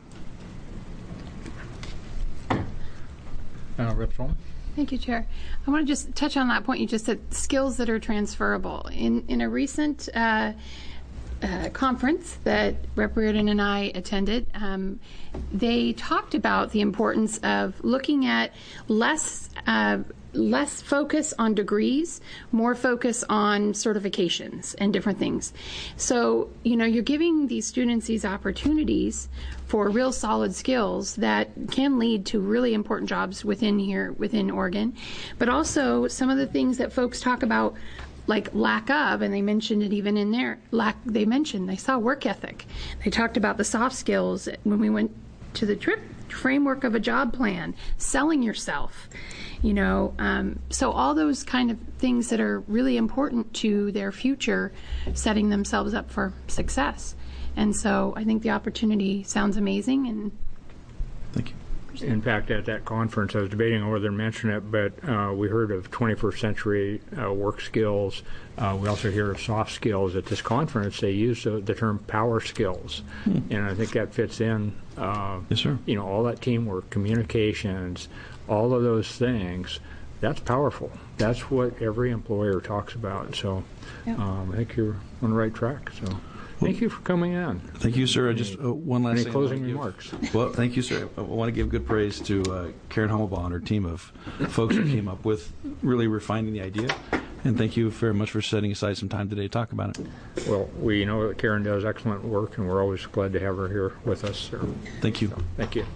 Rep. Solomon? Thank you, Chair. I want to just touch on that point you just said, skills that are transferable. In a recent conference that Rep. Reardon and I attended, they talked about the importance of looking at less focus on degrees, more focus on certifications and different things. So, you're giving these students these opportunities for real solid skills that can lead to really important jobs within Oregon. But also some of the things that folks talk about, like lack of, and they mentioned it even in there, they saw work ethic. They talked about the soft skills when we went to the trip, framework of a job plan, selling yourself, so all those kind of things that are really important to their future, setting themselves up for success. And so I think the opportunity sounds amazing. And thank you. In fact, at that conference, I was debating whether to mention it, but we heard of 21st century work skills. We also hear of soft skills. At this conference, they use the term power skills. And I think that fits in, yes, sir. All that teamwork, communications, all of those things, that's powerful. That's what every employer talks about. So I think you're on the right track. So thank you for coming on. Thank you, sir. Just one last Any thing. closing remarks? Well, thank you, sir. I want to give good praise to Karen Hummelbaugh and her team of folks who came up with really refining the idea. And thank you very much for setting aside some time today to talk about it. Well, we know that Karen does excellent work, and we're always glad to have her here with us. Sir. Thank you. So, thank you.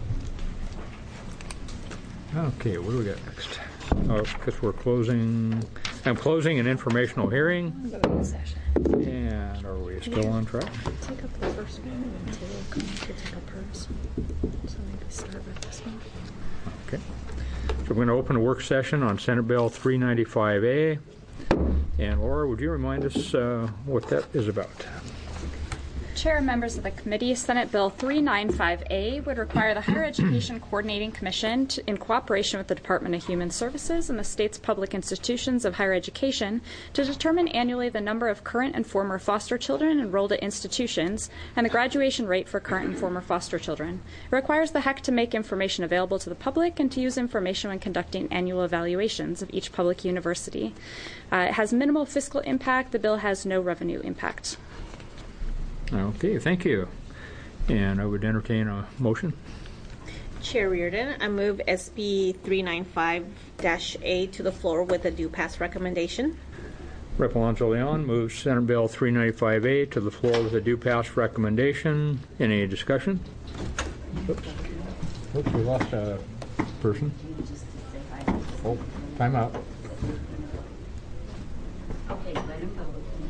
Okay, what do we got next? Because we're closing. I'm closing an informational hearing. And are we still on track? Take up the first one and we'll come to take up hers. So maybe start with this one. Okay. So we're going to open a work session on Senate Bill 395A. And Laura, would you remind us what that is about? Chair and members of the committee, Senate Bill 395A would require the Higher Education Coordinating Commission, in cooperation with the Department of Human Services and the state's public institutions of higher education, to determine annually the number of current and former foster children enrolled at institutions and the graduation rate for current and former foster children. It requires the HEC to make information available to the public and to use information when conducting annual evaluations of each public university. It has minimal fiscal impact. The bill has no revenue impact. Okay, thank you. And I would entertain a motion. Chair Reardon, I move SB 395-A to the floor with a due pass recommendation. Rep. Alonso Leon moves Senate Bill 395A to the floor with a due pass recommendation. Any discussion? Oops, we lost a person. Oh, time out. Okay, let him go.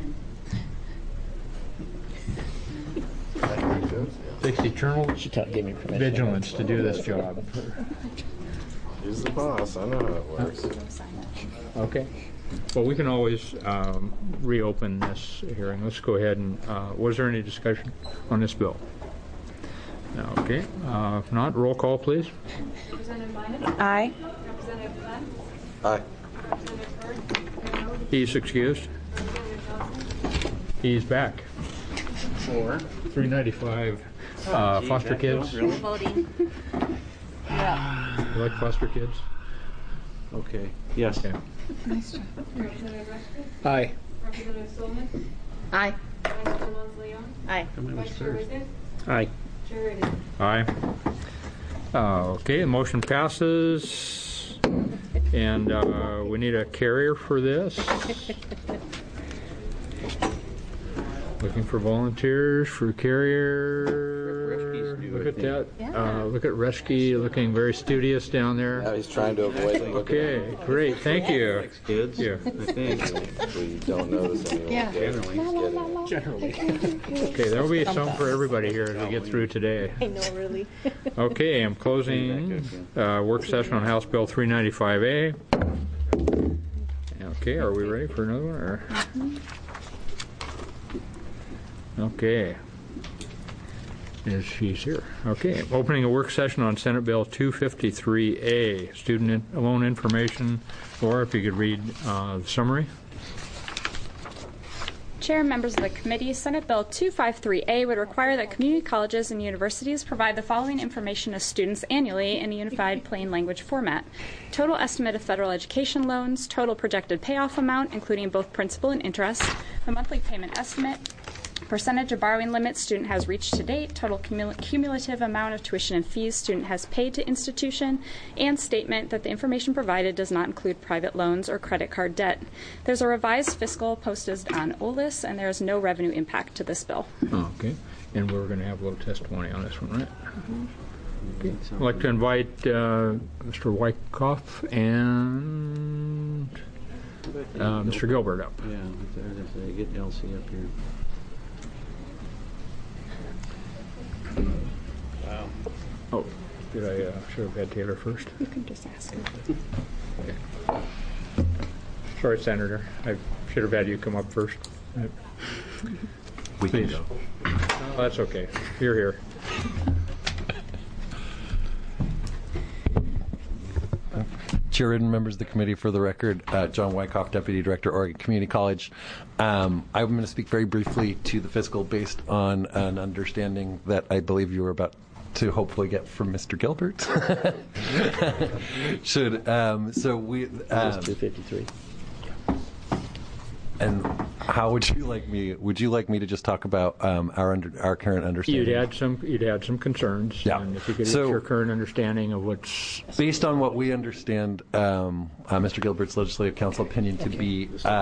Takes eternal vigilance to do this job. He's the boss. I know how it works. Okay. Well, we can always reopen this hearing. Let's go ahead and, was there any discussion on this bill? Okay. If not, roll call, please. Representative Bynum? Aye. Representative Glenn? Aye. Representative Byrd? He's excused. He's back. For 395 foster kids. Really? Voting. You like foster kids? Okay. Yes. Okay. Nice job. Representative Rexford? Aye. Representative Solomon? Aye. Vice Chair Alonso Leon? Aye. Vice Chair Whitten? Aye. Chair Reardon? Aye. Okay, the motion passes. And we need a carrier for this. Looking for volunteers for carrier. Look at that. Yeah. Look at Resky looking very studious down there. Now he's trying to avoid it. Okay, great. Thank you. Thanks, kids. Yeah. I think. We don't notice anyone. Yeah. Generally. Okay, there will be some for everybody here as we get through today. I know, really. Okay, I'm closing work session on House Bill 395A. Okay, are we ready for another one? Or? Okay. She's here. Okay, opening a work session on Senate Bill 253A, student loan information. Laura, if you could read the summary. Chair and members of the committee, Senate Bill 253A would require that community colleges and universities provide the following information to students annually in a unified plain language format: total estimate of federal education loans, total projected payoff amount, including both principal and interest, the monthly payment estimate, percentage of borrowing limit student has reached to date, total cumulative amount of tuition and fees student has paid to institution, and statement that the information provided does not include private loans or credit card debt. There's a revised fiscal posted on OLIS, and there is no revenue impact to this bill. Okay, and we're going to have a little testimony on this one, right? Okay. I'd like to invite Mr. Wyckoff and Mr. Gilbert up. Yeah, get Elsie up here. Wow. Oh, did I should have had Taylor first? You can just ask him. Okay. Sorry, Senator. I should have had you come up first. We can go. Oh, that's okay. You're here. Chair and members of the committee, for the record, John Wyckoff, Deputy Director, Oregon Community College. I'm going to speak very briefly to the fiscal based on an understanding that I believe you were about to hopefully get from Mr. Gilbert. So we... 253. And how would you like me? Would you like me to just talk about our current understanding? You'd had some concerns. Yeah. And if you could get your current understanding of what's based on what we understand, Mr. Gilbert's legislative council opinion to be,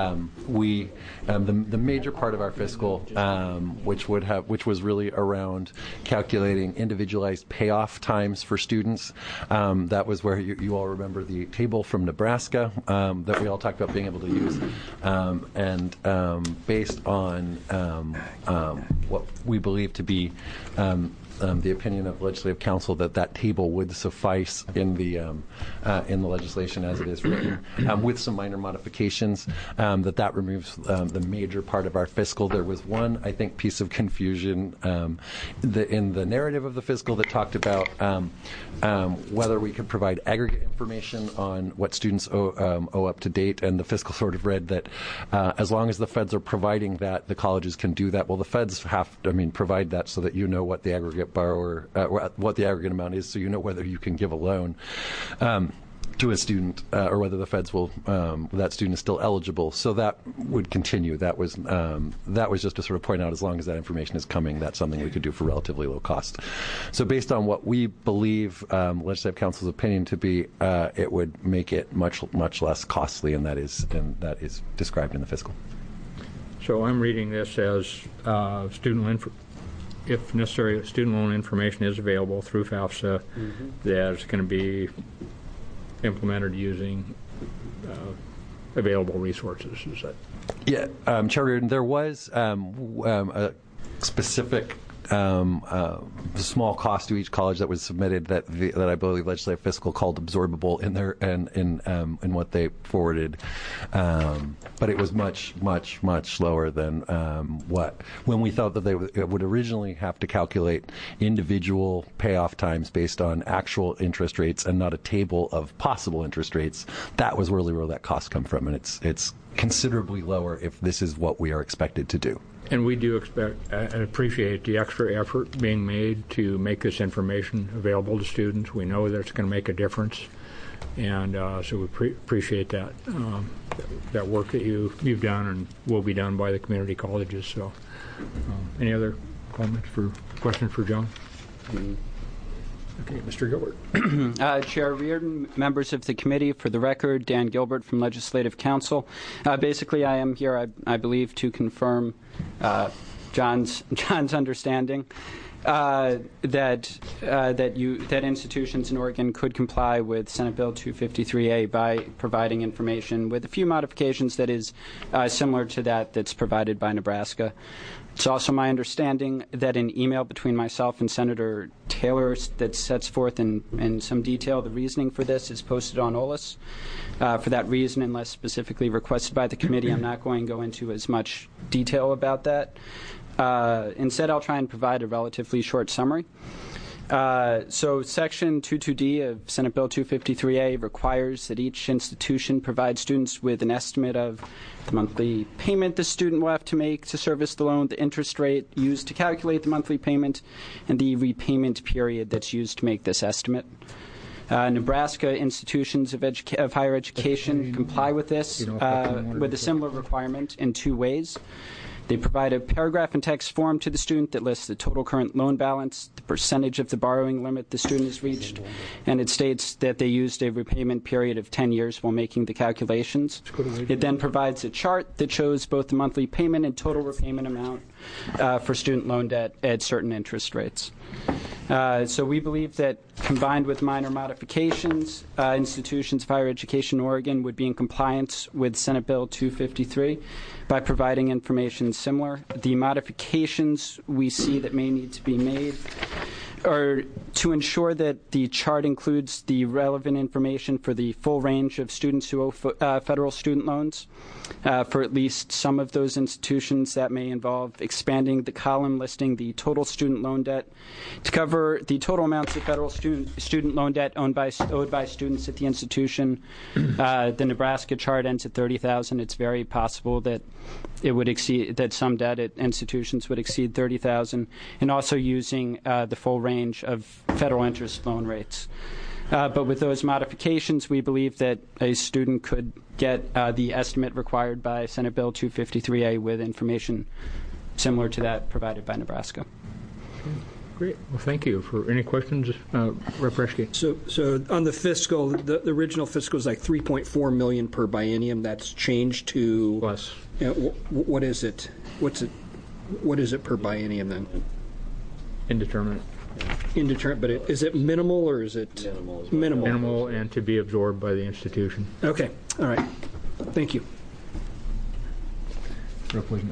the major part of our fiscal, which was really around calculating individualized payoff times for students. That was where you all remember the table from Nebraska that we all talked about being able to use. And based on what we believe to be the opinion of legislative council, that table would suffice in the legislation as it is written, with some minor modifications. That removes the major part of our fiscal. There was one, I think, piece of confusion in the narrative of the fiscal that talked about whether we could provide aggregate information on what students owe up to date, and the fiscal sort of read that as long as the feds are providing that, the colleges can do that. Well, the feds provide that so that you know what the aggregate borrower, what the aggregate amount is, so you know whether you can give a loan. to a student, or whether the feds will that student is still eligible. So that would continue. That was just to sort of point out, as long as that information is coming, that's something we could do for relatively low cost. So based on what we believe Legislative Council's opinion to be, it would make it much less costly, and that is described in the fiscal. So I'm reading this as if necessary, student loan information is available through FAFSA. That it's going to be implemented using available resources. Is that? Yeah, Chair Reardon, there was a specific small cost to each college that was submitted that I believe Legislative Fiscal called absorbable in their in what they forwarded, but it was much lower than when we thought that they would originally have to calculate individual payoff times based on actual interest rates and not a table of possible interest rates. That was really where that cost come from, and it's considerably lower if this is what we are expected to do. And we do expect and appreciate the extra effort being made to make this information available to students. We know that it's going to make a difference, and so we appreciate that that work that you've done and will be done by the community colleges. So, any other comments for questions for John? Okay, Mr. Gilbert. Chair Reardon, members of the committee, for the record, Dan Gilbert from Legislative Council. Basically, I am here, I believe, to confirm John's understanding that institutions in Oregon could comply with Senate Bill 253A by providing information with a few modifications that is similar to that's provided by Nebraska. It's also my understanding that an email between myself and Senator Taylor that sets forth in some detail the reasoning for this is posted on OLS. For that reason, unless specifically requested by the committee, I'm not going to go into as much detail about that. Instead, I'll try and provide a relatively short summary. So Section 22D of Senate Bill 253A requires that each institution provide students with an estimate of the monthly payment the student will have to make to service the loan, the interest rate used to calculate the monthly payment, and the repayment period that's used to make this estimate. Nebraska institutions of higher education comply with this with a similar requirement in two ways. They provide a paragraph and text form to the student that lists the total current loan balance, the percentage of the borrowing limit the student has reached, and it states that they used a repayment period of 10 years while making the calculations. It then provides a chart that shows both the monthly payment and total repayment amount for student loan debt at certain interest rates. So we believe that combined with minor modifications, institutions of higher education in Oregon would be in compliance with Senate Bill 253 by providing information similar. The modifications we see that may need to be made are to ensure that the chart includes the relevant information for the full range of students who owe federal student loans. For at least some of those institutions, that may involve expanding the column listing the total student loan debt to cover the total amounts of federal student loan debt owed by students at the institution. The Nebraska chart ends at $30,000. It's very possible that it would exceed, that some debt at institutions would exceed $30,000, and also using the full range of federal interest loan rates. But with those modifications, we believe that a student could get the estimate required by Senate Bill 253A with information similar to that provided by Nebraska. Great. Well, thank you. For any questions, Rep. Reschke? So on the fiscal, the original fiscal is like $3.4 million per biennium. That's changed to less. What is it? What is it per biennium then? Indeterminate. Indeterminate, but is it minimal or is it minimal? Minimal and to be absorbed by the institution. Okay. All right. Thank you. Mr.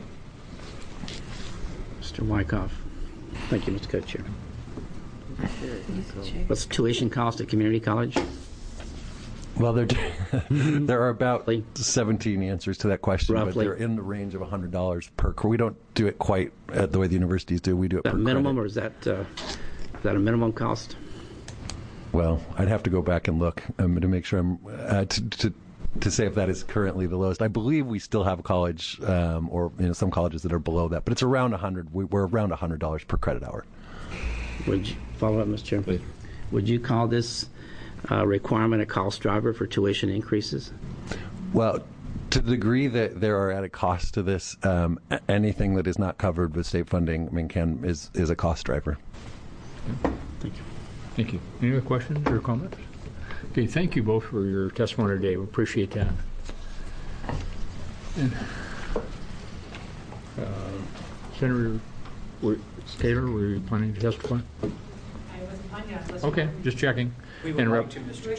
Wyckoff. Thank you, Mr. Co-Chair. What's the tuition cost at community college? Well, there are about 17 answers to that question, Roughly. But they're in the range of $100 per. We don't do it quite the way the universities do. We do it per minimum, credit. or is that a minimum cost? Well, I'd have to go back and look to make sure I'm to say if that is currently the lowest. I believe we still have a college or some colleges that are below that, but it's around 100. We're around $100 per credit hour. Would you follow up, Mr. Chairman? Please. Would you call this requirement a cost driver for tuition increases? Well, to the degree that there are added costs to this, anything that is not covered with state funding, is a cost driver. Thank you. Thank you. Any other questions or comments? Okay, thank you both for your testimony today. We appreciate that. And, Senator Taylor, were you planning to testify? I wasn't planning on Okay, just checking. We would like to, Mr.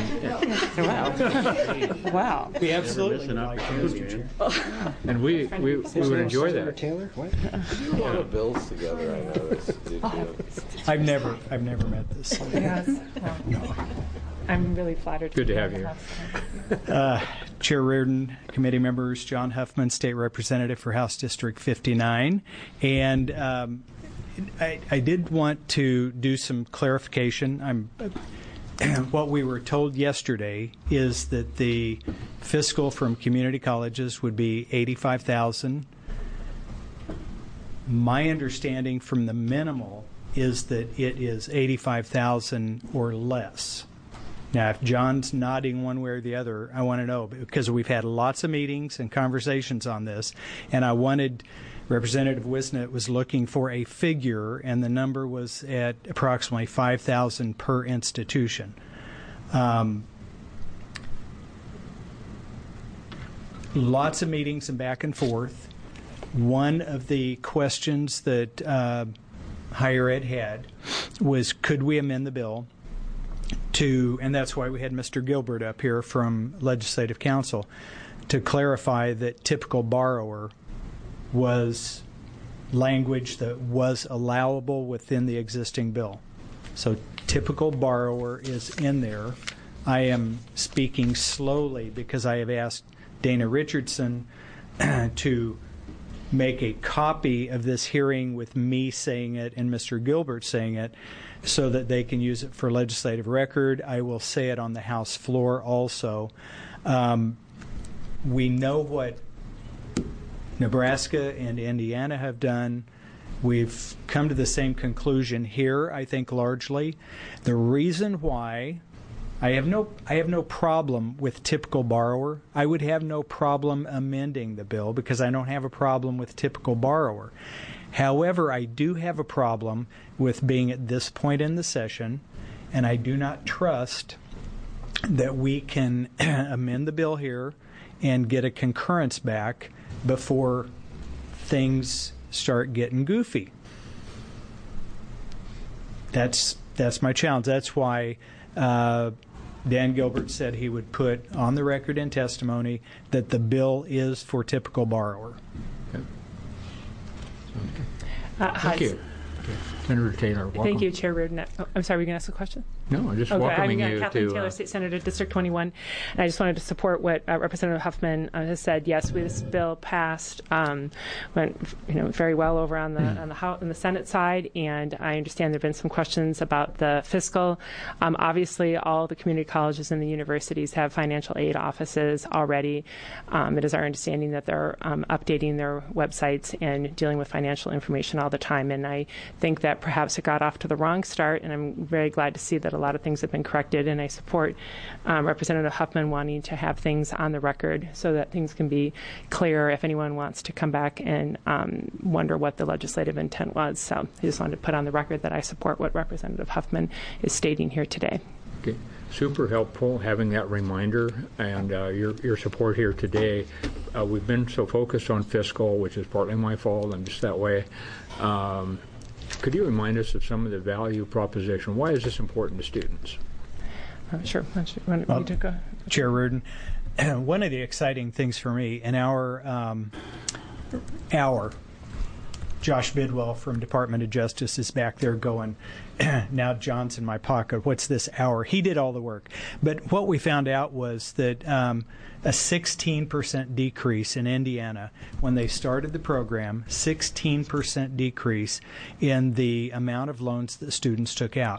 Chair. Wow. We absolutely would like to, Mr. Chair. And we would enjoy that. Taylor, what? A lot of bills together, I noticed. I've never met this. Yes. Well, I'm really flattered. Good to have you here. Chair Reardon, committee members, John Huffman, State Representative for House District 59. And I did want to do some clarification. What we were told yesterday is that the fiscal from community colleges would be $85,000. My understanding from the minimal is that it is $85,000 or less. Now, if John's nodding one way or the other, I want to know, because we've had lots of meetings and conversations on this, and I wanted Representative Wisnett was looking for a figure, and the number was at approximately $5,000 per institution. Lots of meetings and back and forth. One of the questions that higher ed had was, could we amend the bill to, and that's why we had Mr. Gilbert up here from Legislative Council, to clarify that typical borrower was language that was allowable within the existing bill. So typical borrower is in there. I am speaking slowly because I have asked Dana Richardson to make a copy of this hearing with me saying it and Mr. Gilbert saying it so that they can use it for legislative record. I will say it on the House floor also. We know what Nebraska and Indiana have done. We've come to the same conclusion here, I think, largely. The reason why I have no problem with typical borrower. I would have no problem amending the bill because I don't have a problem with typical borrower. However, I do have a problem with being at this point in the session, and I do not trust that we can amend the bill here and get a concurrence back before things start getting goofy. That's my challenge. That's why Dan Gilbert said he would put on the record in testimony that the bill is for typical borrower. Okay. Thank you. Senator Taylor, welcome. Thank you, Chair Reardon. I'm sorry, were you going to ask a question? No, I'm just welcoming you Kathleen to... Taylor, State Senator, District 21. And I just wanted to support what Representative Huffman has said. Yes, this bill passed, went very well over on the Senate side, and I understand there have been some questions about the fiscal. Obviously, all the community colleges and the universities have financial aid offices already. It is our understanding that they're updating their websites and dealing with financial information all the time, and I think that perhaps it got off to the wrong start, and I'm very glad to see that a lot of things have been corrected, and I support Representative Huffman wanting to have things on the record so that things can be clear if anyone wants to come back and wonder what the legislative intent was. So I just wanted to put on the record that I support what Representative Huffman is stating here today. Okay. Super helpful having that reminder and your support here today. We've been so focused on fiscal, which is partly my fault. I'm just that way. Could you remind us of some of the value proposition? Why is this important to students? Sure. Chair Reardon, one of the exciting things for me in our Josh Bidwell from Department of Justice is back there going, now John's in my pocket. What's this hour? He did all the work. But what we found out was that a 16% decrease in Indiana when they started the program, 16% decrease in the amount of loans that students took out.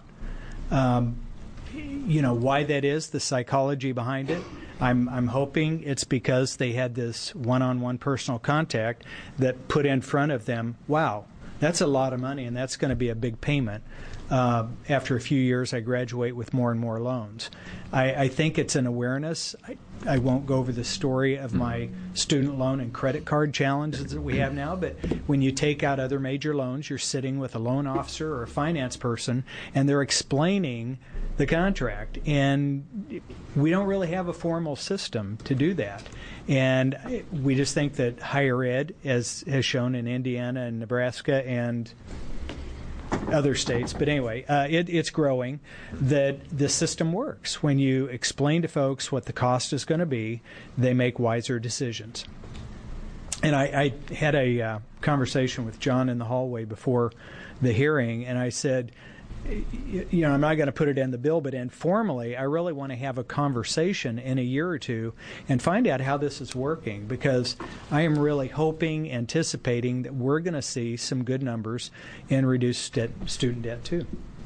Why that is, the psychology behind it, I'm hoping it's because they had this one-on-one personal contact that put in front of them, wow, that's a lot of money and that's going to be a big payment. after a few years, I graduate with more and more loans. I think it's an awareness. I won't go over the story of my student loan and credit card challenges that we have now, but when you take out other major loans, you're sitting with a loan officer or a finance person, and they're explaining the contract. And we don't really have a formal system to do that. And we just think that higher ed, as has shown in Indiana and Nebraska and other states, but anyway, it's growing, that the system works. When you explain to folks what the cost is going to be, they make wiser decisions. And I had a conversation with John in the hallway before the hearing, and I said, I'm not going to put it in the bill, but informally, I really want to have a conversation in a year or two and find out how this is working, because I am really hoping, anticipating that we're going to see some good numbers in reduced student debt too.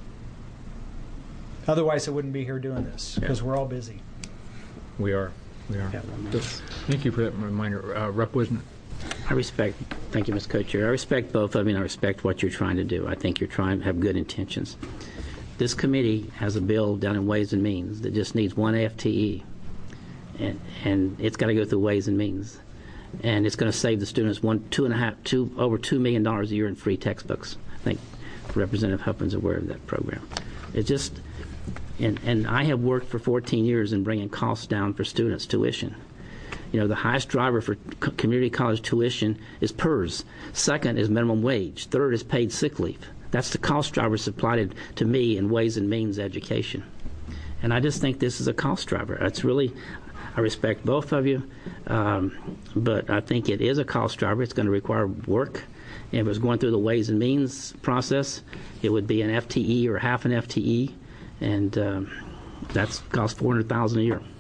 Otherwise, I wouldn't be here doing this, because we're all busy. We are. Yeah. Thank you for that reminder. Rep. Wisnett. Thank you, Ms. Co-Chair. I respect both of you, and I respect what you're trying to do. I think you're trying to have good intentions. This committee has a bill down in Ways and Means that just needs one FTE, and it's got to go through Ways and Means, and it's going to save the students over $2 million a year in free textbooks. I think Representative Huffman's aware of that program. It's just, and I have worked for 14 years in bringing costs down for students' tuition. The highest driver for community college tuition is PERS. Second is minimum wage. Third is paid sick leave. That's the cost driver supplied to me in Ways and Means education. And I just think this is a cost driver. It's really, I respect both of you, but I think it is a cost driver. It's going to require work. If it was going through the Ways and Means process, it would be an FTE or half an FTE, and that's cost $400,000 a year.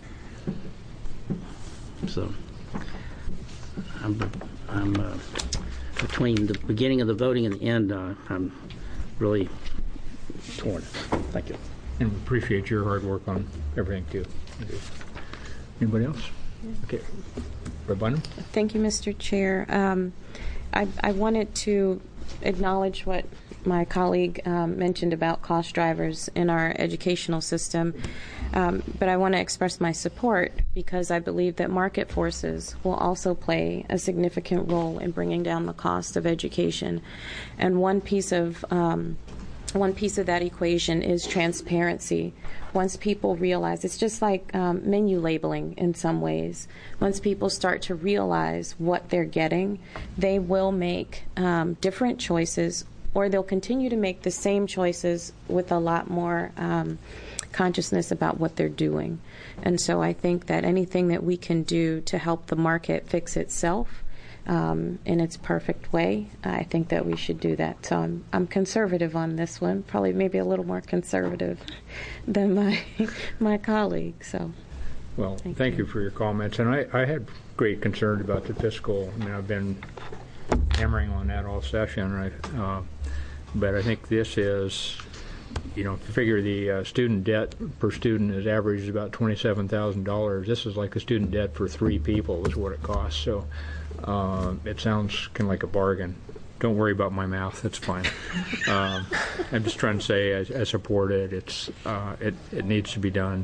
So I'm between the beginning of the voting and the end. I'm really torn. Thank you. And we appreciate your hard work on everything too. Anybody else? Okay, Rep. Bynum. Thank you, Mr. Chair. I wanted to acknowledge what my colleague mentioned about cost drivers in our educational system. But I want to express my support because I believe that market forces will also play a significant role in bringing down the cost of education. And one piece of that equation is transparency. Once people realize, it's just like menu labeling in some ways. Once people start to realize what they're getting, they will make different choices, or they'll continue to make the same choices with a lot more consciousness about what they're doing. And so I think that anything that we can do to help the market fix itself in its perfect way, I think that we should do that. So I'm conservative on this one, probably maybe a little more conservative than my colleague. So, well, thank you for your comments. And I had great concern about the fiscal. I mean, I've been hammering on that all session, but I think this is, if you figure the student debt per student is average about $27,000, this is like a student debt for 3 people is what it costs. So it sounds kind of like a bargain. Don't worry about my math; that's fine. I'm just trying to say I support it. It needs to be done.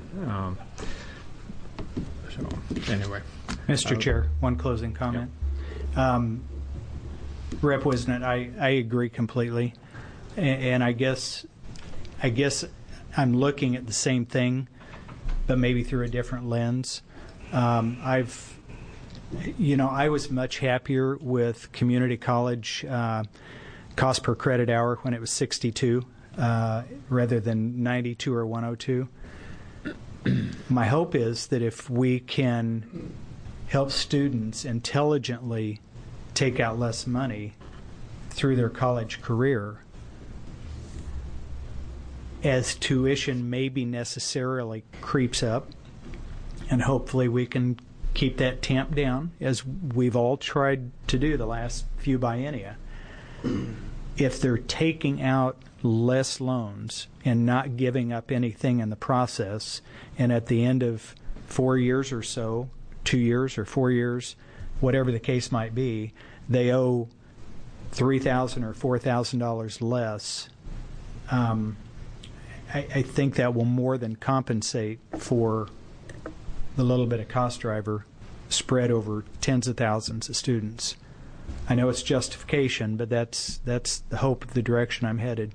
So anyway, Mr. Chair, one closing comment. Yeah. Rep. Wisnett, I agree completely, and I guess I'm looking at the same thing, but maybe through a different lens. I was much happier with community college cost per credit hour when it was 62 rather than 92 or 102. My hope is that if we can help students intelligently take out less money through their college career, as tuition maybe necessarily creeps up, and hopefully we can keep that tamped down, as we've all tried to do the last few biennia. If they're taking out less loans and not giving up anything in the process, and at the end of 4 years or so, 2 years or 4 years, whatever the case might be, they owe $3,000 or $4,000 less, I think that will more than compensate for the little bit of cost driver spread over tens of thousands of students. I know it's justification, but that's the hope of the direction I'm headed.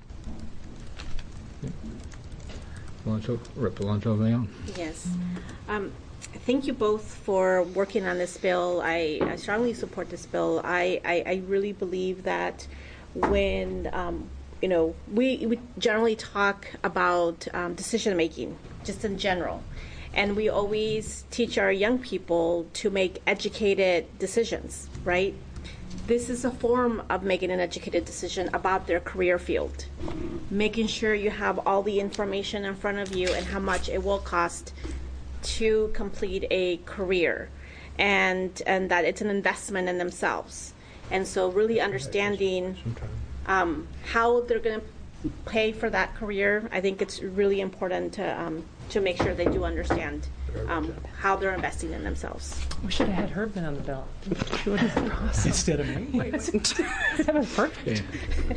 Rep. Alonso Leon. Yes. Thank you both for working on this bill. I strongly support this bill. I really believe that when we generally talk about decision making, just in general, and we always teach our young people to make educated decisions, right? This is a form of making an educated decision about their career field, making sure you have all the information in front of you and how much it will cost to complete a career, and that it's an investment in themselves. And so really understanding how they're going to pay for that career, I think it's really important to make sure they do understand how they're investing in themselves. We should have had Herb been on the bill. She would have been awesome. Instead of me. That was perfect.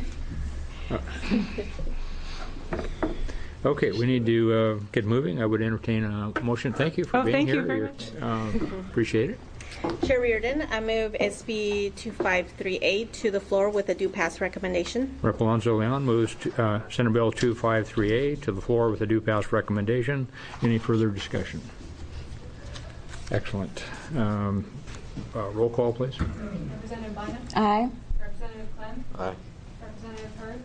Okay, we need to get moving. I would entertain a motion. Thank you for being here. Thank you very much. Appreciate it. Chair Reardon, I move SB 2538 to the floor with a due pass recommendation. Rep. Alonso Leon moves Senate Bill 2538 to the floor with a due pass recommendation. Any further discussion? Excellent. Roll call, please. Representative Bynum? Aye. Representative Clem? Aye. Representative Hurd?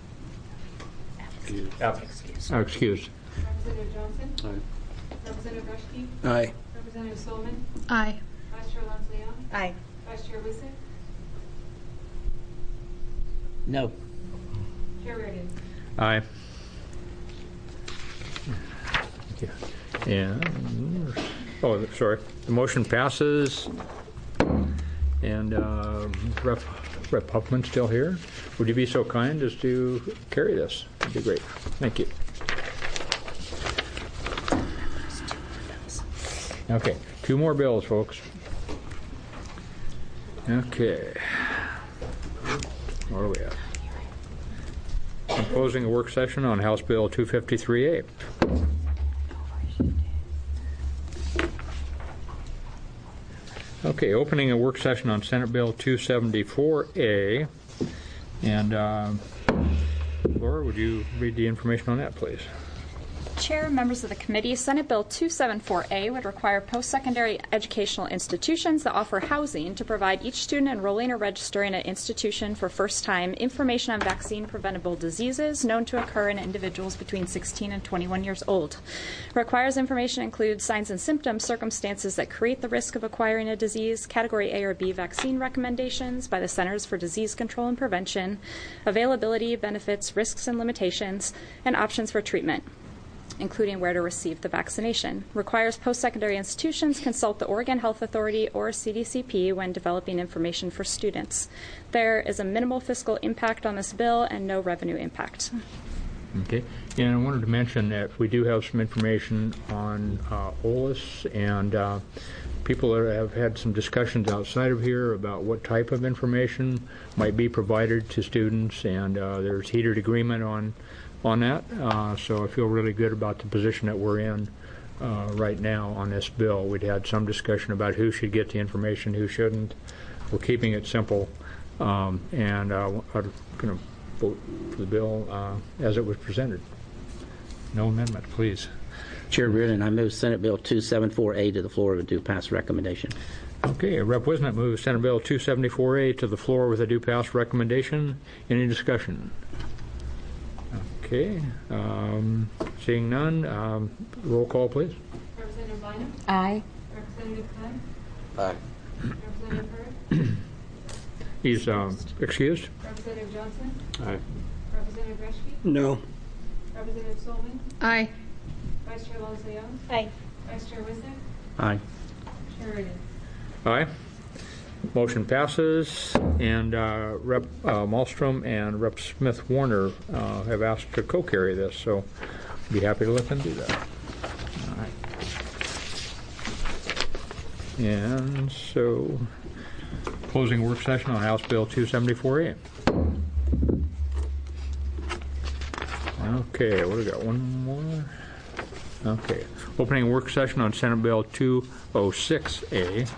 Excused. Representative Johnson? Aye. Representative Rushke? Aye. Representative Solomon? Aye. Vice Chair Lons-Leon? Aye. Vice Chair Wisak? No. Chair Reardon? Aye. And, sorry. The motion passes. And Rep. Huffman's still here. Would you be so kind as to carry this? That'd be great. Thank you. Okay, 2 more bills, folks. Okay. Where are we at? I'm closing a work session on House Bill 253A. Okay, opening a work session on Senate Bill 274A. And Laura, would you read the information on that, please? Chair, members of the committee, Senate Bill 274A would require post-secondary educational institutions that offer housing to provide each student enrolling or registering at an institution for first time information on vaccine-preventable diseases known to occur in individuals between 16 and 21 years old. Requires information includes signs and symptoms, circumstances that create the risk of acquiring a disease, Category A or B vaccine recommendations by the Centers for Disease Control and Prevention, availability, benefits, risks and limitations, and options for treatment, including where to receive the vaccination. Requires post-secondary institutions consult the Oregon Health Authority or CDCP when developing information for students. There is a minimal fiscal impact on this bill and no revenue impact. Okay, and I wanted to mention that we do have some information on OLS, and people have had some discussions outside of here about what type of information might be provided to students, and there's heated agreement on that, so I feel really good about the position that we're in right now on this bill. We'd had some discussion about who should get the information, who shouldn't. We're keeping it simple, and I'm going to vote for the bill as it was presented. No amendment, please. Chair Reardon, I move Senate Bill 274A to the floor with a due pass recommendation. Okay, Rep. Wisnett moves Senate Bill 274A to the floor with a due pass recommendation. Any discussion? Okay, seeing none, roll call, please. Representative Bynum? Aye. Representative Clem? Aye. Representative Hurd? He's excused. Representative Johnson? Aye. Representative Rushke? No. Representative Solomon? Aye. Vice Chair Lons-Leon? Aye. Vice Chair Wisak? Aye. Chair Reardon? Aye. Motion passes, and Rep. Malmstrom and Rep. Smith-Warner have asked to co-carry this, so I'd be happy to let them do that. All right. And so, closing work session on House Bill 274A. All Okay, what do we got? One more? Okay. Opening work session on Senate Bill 206A.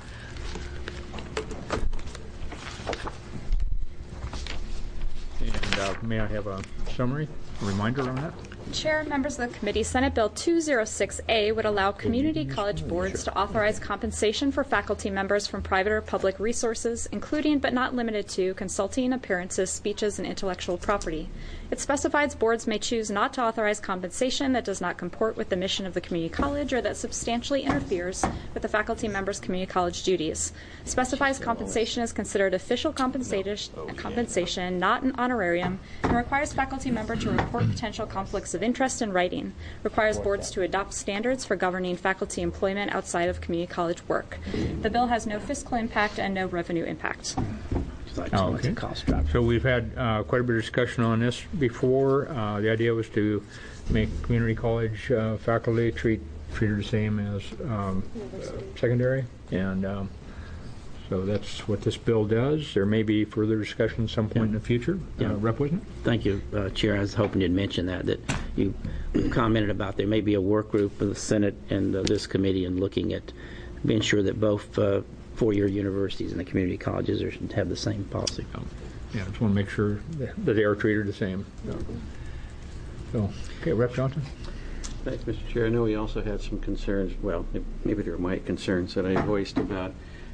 And may I have a summary, a reminder on that? Chair, members of the committee, Senate Bill 206A would allow community college boards to authorize compensation for faculty members from private or public resources, including but not limited to consulting, appearances, speeches, and intellectual property. It specifies boards may choose not to authorize compensation that does not comport with the mission of the community college or that substantially interferes with the faculty member's community college duties. Specifies compensation is considered official compensation, not an honorarium, and requires faculty member to report potential conflicts of interest in writing. Requires boards to adopt standards for governing faculty employment outside of community college work. The bill has no fiscal impact and no revenue impact. Okay. So we've had quite a bit of discussion on this before. The idea was to make community college faculty treated the same as secondary, and so that's what this bill does. There may be further discussion at some point in the future. Rep. Wisner? Thank you, Chair. I was hoping you'd mention that you commented about there may be a work group of the Senate and this committee in looking at being sure that both four-year universities and the community colleges have the same policy. Yeah, I just want to make sure that they are treated the same. So, okay, Rep. Johnson. Thanks, Mr. Chair. I know we also had some concerns, well, maybe they were my concerns that I voiced about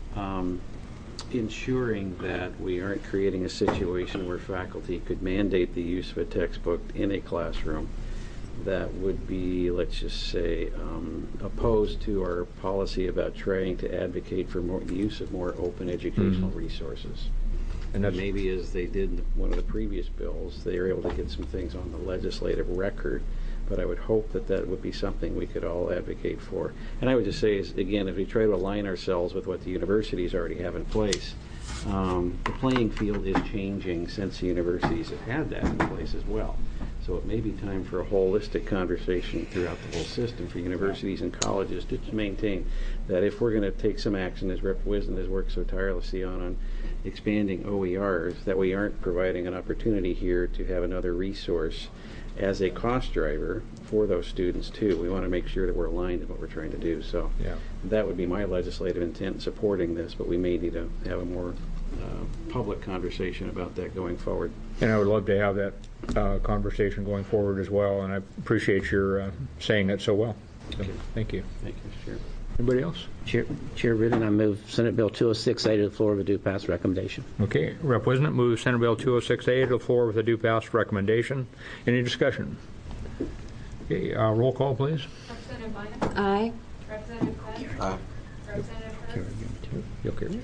ensuring that we aren't creating a situation where faculty could mandate the use of a textbook in a classroom that would be, let's just say, opposed to our policy about trying to advocate for the use of more open educational resources. And that maybe as they did in one of the previous bills, they were able to get some things on the legislative record. But I would hope that that would be something we could all advocate for. And I would just say, is, again, if we try to align ourselves with what the universities already have in place, the playing field is changing since the universities have had that in place as well. So it may be time for a holistic conversation throughout the whole system for universities and colleges to maintain that if we're going to take some action, as Rep. Wisden has worked so tirelessly on expanding OERs, that we aren't providing an opportunity here to have another resource as a cost driver for those students too. We want to make sure that we're aligned in what we're trying to do. So that would be my legislative intent in supporting this, but we may need to have a more public conversation about that going forward. And I would love to have that conversation going forward as well, and I appreciate your saying that so well. So, thank you. Thank you, Mr. Chair. Anybody else? Chair Ridden, I move Senate Bill 206A to the floor with a due pass recommendation. Okay. Rep. Wisden moves Senate Bill 206A to the floor with a due pass recommendation. Any discussion? Okay. Roll call, please. Representative Bynum? Aye. Representative Quinn? Aye. Representative Hurst? Okay.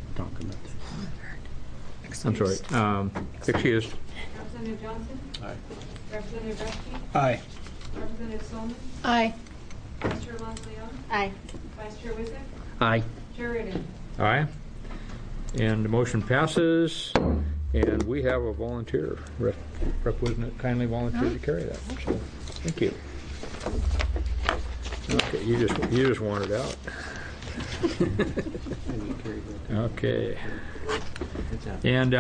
I'm sorry. Excused. Representative Johnson? Aye. Representative Reschke? Aye. Representative Solomon? Aye. Vice Chair Lonzaleone? Aye. Vice Chair Wisnick? Aye. Chair Ridden? Aye. And the motion passes. And we have a volunteer. Rep. Wisnick kindly volunteered to carry that. So, thank you. Okay, you just wanted out. Okay. And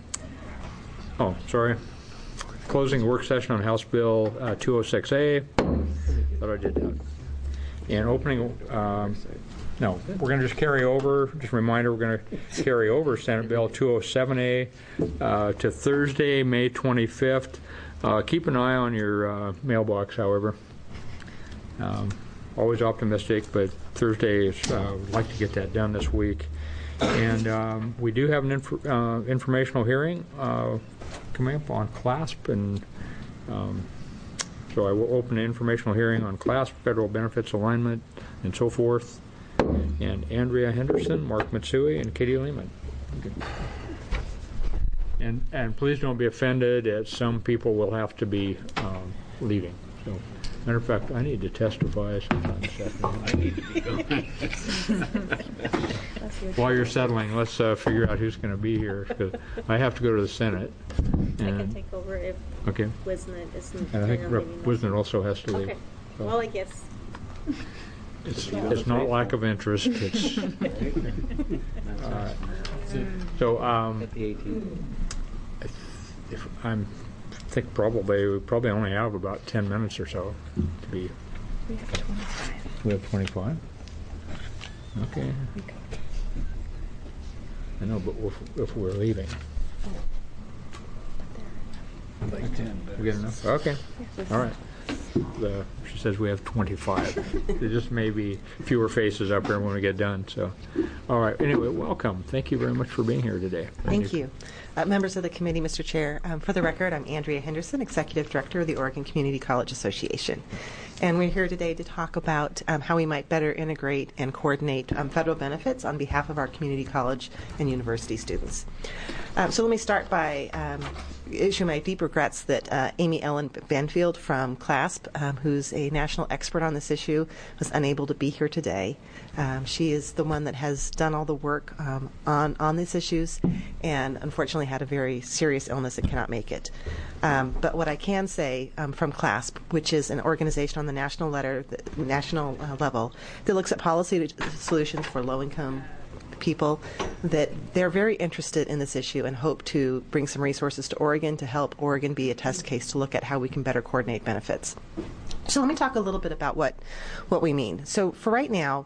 closing work session on House Bill 206A. Thought I did that. And opening. No, we're going to just carry over. Just a reminder, we're going to carry over Senate Bill 207A to Thursday, May 25th. Keep an eye on your mailbox, however. Always optimistic, but Thursday is, would like to get that done this week. And we do have an informational hearing coming up on CLASP, and so I will open an informational hearing on CLASP, federal benefits alignment, and so forth. And Andrea Henderson, Mark Matsui, and Katie Lehman. Okay. And please don't be offended, as some people will have to be leaving. So, matter of fact, I need to testify sometime this afternoon. I need to be gone. While you're settling, let's figure out who's going to be here, because I have to go to the Senate. I can take over if Wisnet isn't. And I think Rep. Wisnet also has to leave. Okay. So. Well, I guess. It's not lack of interest. It's so. At the 18th. If I'm think we probably only have about 10 minutes or so to be. We have 25. We have 25? Okay. I know, but if we're leaving. Like 10. We get enough? Okay. All right. She says we have 25. There just may be fewer faces up here when we get done. So, all right. Anyway, welcome. Thank you very much for being here today. Thank you. Members of the committee, Mr. Chair, for the record, I'm Andrea Henderson, Executive Director of the Oregon Community College Association. And we're here today to talk about how we might better integrate and coordinate federal benefits on behalf of our community college and university students. So let me start by issuing my deep regrets that Amy Ellen Banfield from CLASP, who's a national expert on this issue, was unable to be here today. She is the one that has done all the work on these issues and unfortunately had a very serious illness and cannot make it. But what I can say from CLASP, which is an organization on the national level that looks at policy solutions for low-income people, that they're very interested in this issue and hope to bring some resources to Oregon to help Oregon be a test case to look at how we can better coordinate benefits. So let me talk a little bit about what we mean. So for right now,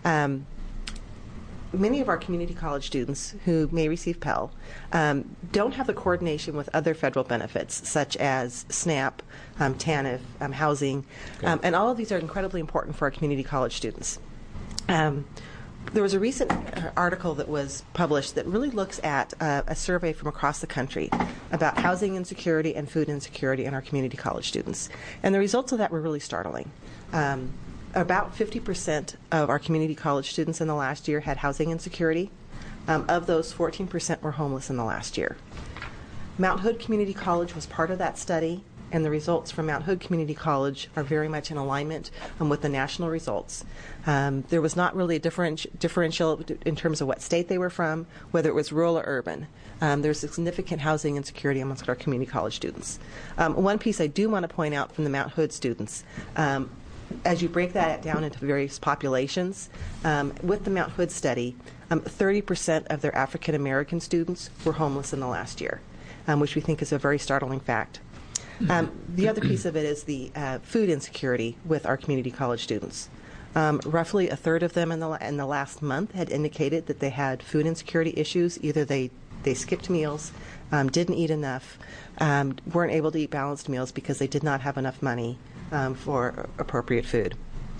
many of our community college students who may receive Pell don't have the coordination with other federal benefits such as SNAP, TANF, housing, and all of these are incredibly important for our community college students. There was a recent article that was published that really looks at a survey from across the country about housing insecurity and food insecurity in our community college students. And the results of that were really startling. About 50% of our community college students in the last year had housing insecurity. Of those, 14% were homeless in the last year. Mount Hood Community College was part of that study, and the results from Mount Hood Community College are very much in alignment with the national results. There was not really a differential in terms of what state they were from, whether it was rural or urban. There's significant housing insecurity amongst our community college students. One piece I do want to point out from the Mount Hood students, as you break that down into various populations, with the Mount Hood study, 30% of their African American students were homeless in the last year, which we think is a very startling fact. The other piece of it is the food insecurity with our community college students. Roughly a third of them in the last month had indicated that they had food insecurity issues. Either they skipped meals, didn't eat enough, weren't able to eat balanced meals because they did not have enough money for appropriate food.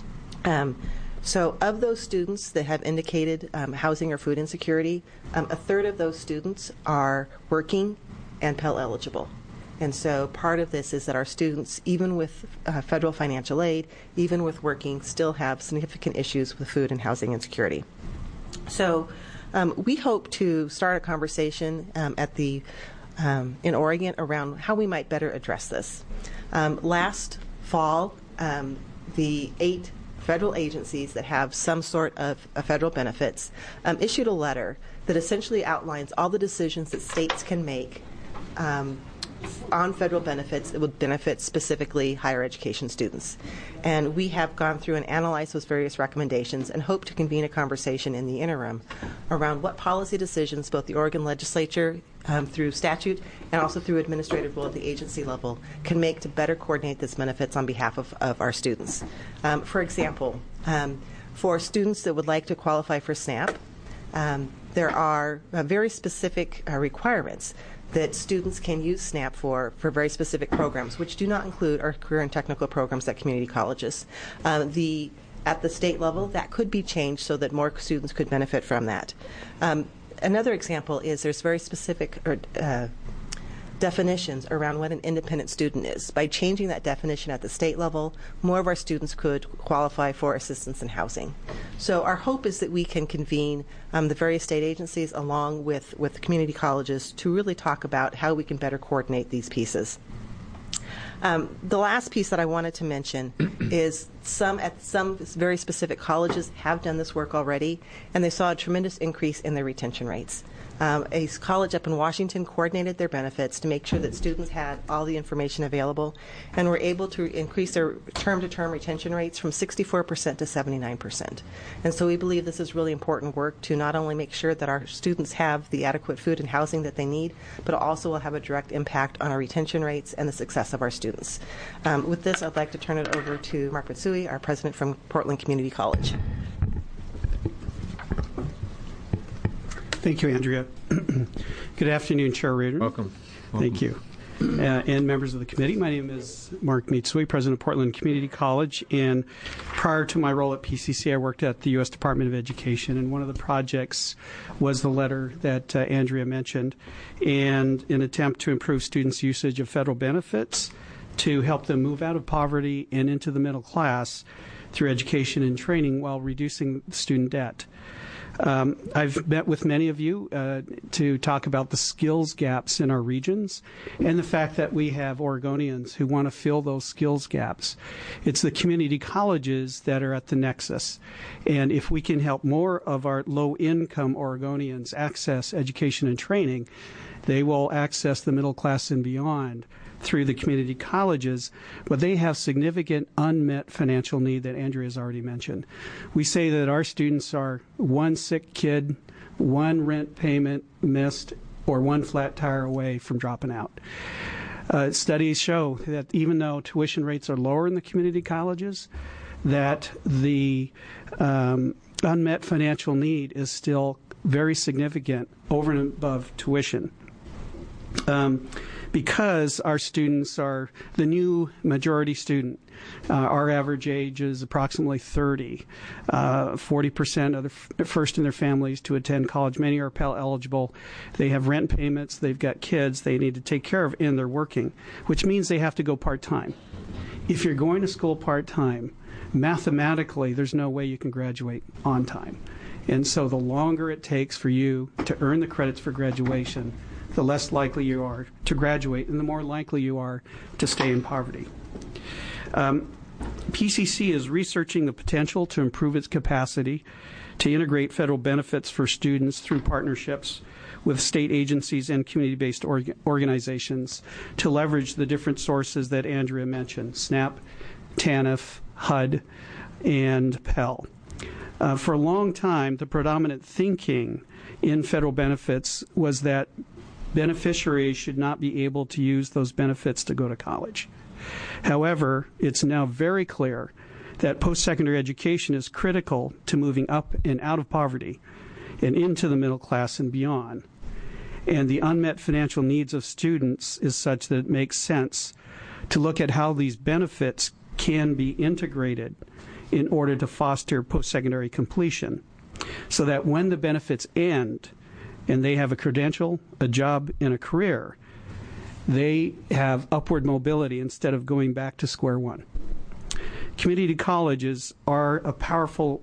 So of those students that have indicated housing or food insecurity, a third of those students are working and Pell eligible. And so part of this is that our students, even with federal financial aid, even with working, still have significant issues with food and housing insecurity. So we hope to start a conversation in Oregon around how we might better address this. Last fall, the 8 federal agencies that have some sort of federal benefits issued a letter that essentially outlines all the decisions that states can make on federal benefits that would benefit specifically higher education students. And we have gone through and analyzed those various recommendations and hope to convene a conversation in the interim around what policy decisions both the Oregon legislature through statute and also through administrative rule at the agency level can make to better coordinate these benefits on behalf of our students. For example, for students that would like to qualify for SNAP, there are very specific requirements that students can use SNAP for very specific programs, which do not include our career and technical programs at community colleges. At the state level, that could be changed so that more students could benefit from that. Another example is there's very specific definitions around what an independent student is. By changing that definition at the state level, more of our students could qualify for assistance in housing. So our hope is that we can convene the various state agencies along with community colleges to really talk about how we can better coordinate these pieces. The last piece that I wanted to mention is some very specific colleges have done this work already, and they saw a tremendous increase in their retention rates. A college up in Washington coordinated their benefits to make sure that students had all the information available and were able to increase their term-to-term retention rates from 64% to 79%. And so we believe this is really important work to not only make sure that our students have the adequate food and housing that they need, but also will have a direct impact on our retention rates and the success of our students. With this, I'd like to turn it over to Mark Matsui, our president from Portland Community College. Thank you, Andrea. Good afternoon, Chair Reardon. Welcome. Thank you. And members of the committee, my name is Mark Mitsui, president of Portland Community College. And prior to my role at PCC, I worked at the U.S. Department of Education. And one of the projects was the letter that Andrea mentioned, and an attempt to improve students' usage of federal benefits to help them move out of poverty and into the middle class through education and training while reducing student debt. I've met with many of you to talk about the skills gaps in our regions and the fact that we have Oregonians who want to fill those skills gaps. It's the community colleges that are at the nexus. And if we can help more of our low-income Oregonians access education and training, they will access the middle class and beyond through the community colleges, but they have significant unmet financial need that Andrea has already mentioned. We say that our students are one sick kid, one rent payment missed, or one flat tire away from dropping out. Studies show that even though tuition rates are lower in the community colleges, that the unmet financial need is still very significant over and above tuition. Because our students are the new majority student. Our average age is approximately 30. 40% are the first in their families to attend college. Many are Pell eligible. They have rent payments. They've got kids they need to take care of, and they're working, which means they have to go part-time. If you're going to school part-time, mathematically, there's no way you can graduate on time. And so the longer it takes for you to earn the credits for graduation, the less likely you are to graduate and the more likely you are to stay in poverty. PCC is researching the potential to improve its capacity to integrate federal benefits for students through partnerships with state agencies and community-based organizations to leverage the different sources that Andrea mentioned, SNAP, TANF, HUD, and Pell. For a long time, the predominant thinking in federal benefits was that beneficiaries should not be able to use those benefits to go to college. However, it's now very clear that post-secondary education is critical to moving up and out of poverty and into the middle class and beyond. And the unmet financial needs of students is such that it makes sense to look at how these benefits can be integrated in order to foster post-secondary completion, so that when the benefits end and they have a credential, a job, and a career, they have upward mobility instead of going back to square one. Community colleges are a powerful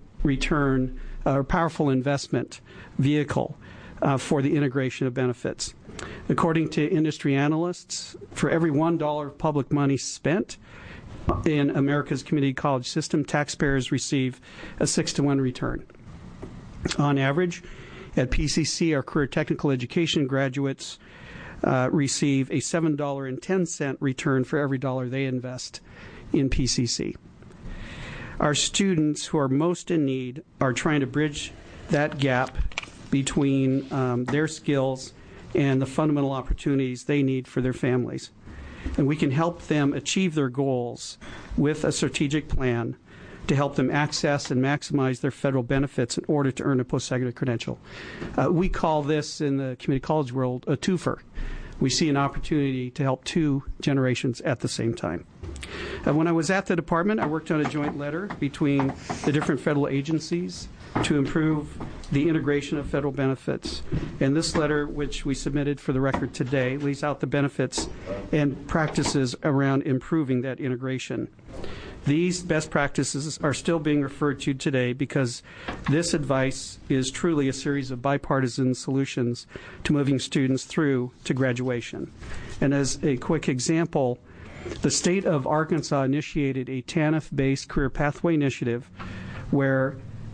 powerful investment vehicle for the integration of benefits. According to industry analysts, for every $1 of public money spent in America's community college system, taxpayers receive a 6-to-1 return. On average, at PCC, our career technical education graduates receive a $7.10 return for every dollar they invest in PCC. Our students who are most in need are trying to bridge that gap between their skills and the fundamental opportunities they need for their families. And we can help them achieve their goals with a strategic plan to help them access and maximize their federal benefits in order to earn a post-secondary credential. We call this, in the community college world, a twofer. We see an opportunity to help two generations at the same time. When I was at the department, I worked on a joint letter between the different federal agencies to improve the integration of federal benefits. And this letter, which we submitted for the record today, lays out the benefits and practices around improving that integration. These best practices are still being referred to today because this advice is truly a series of bipartisan solutions to moving students through to graduation. And as a quick example, the state of Arkansas initiated a TANF-based career pathway initiative where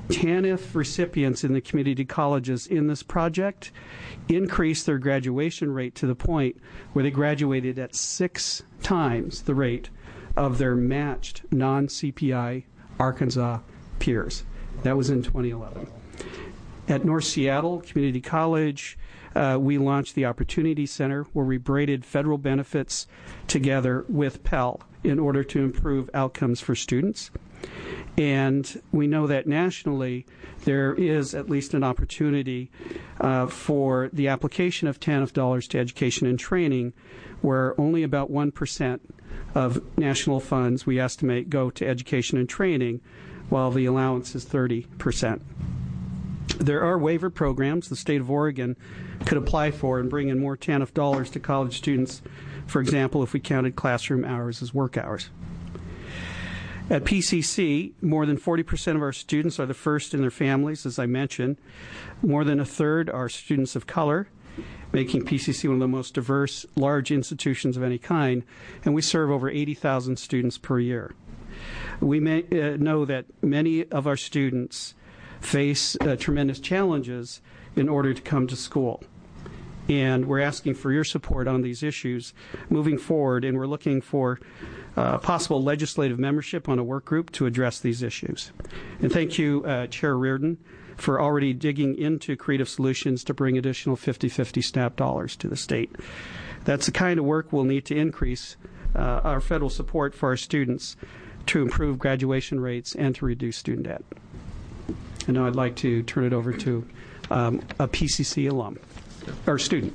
TANF recipients in the community colleges in this project increased their graduation rate to the point where they graduated at 6 times the rate of their matched non-CPI Arkansas peers. That was in 2011. At North Seattle Community College, we launched the Opportunity Center, where we braided federal benefits together with Pell in order to improve outcomes for students. And we know that nationally there is at least an opportunity for the application of TANF dollars to education and training, where only about 1% of national funds we estimate go to education and training, while the allowance is 30%. There are waiver programs the state of Oregon could apply for and bring in more TANF dollars to college students, for example, if we counted classroom hours as work hours. At PCC, more than 40% of our students are the first in their families, as I mentioned. More than a third are students of color, making PCC one of the most diverse, large institutions of any kind, and we serve over 80,000 students per year. We may know that many of our students face tremendous challenges in order to come to school. And we're asking for your support on these issues moving forward, and we're looking for possible legislative membership on a work group to address these issues. And thank you, Chair Reardon, for already digging into creative solutions to bring additional 50/50 SNAP dollars to the state. That's the kind of work we'll need to increase our federal support for our students to improve graduation rates and to reduce student debt. And now I'd like to turn it over to a PCC alum, or student.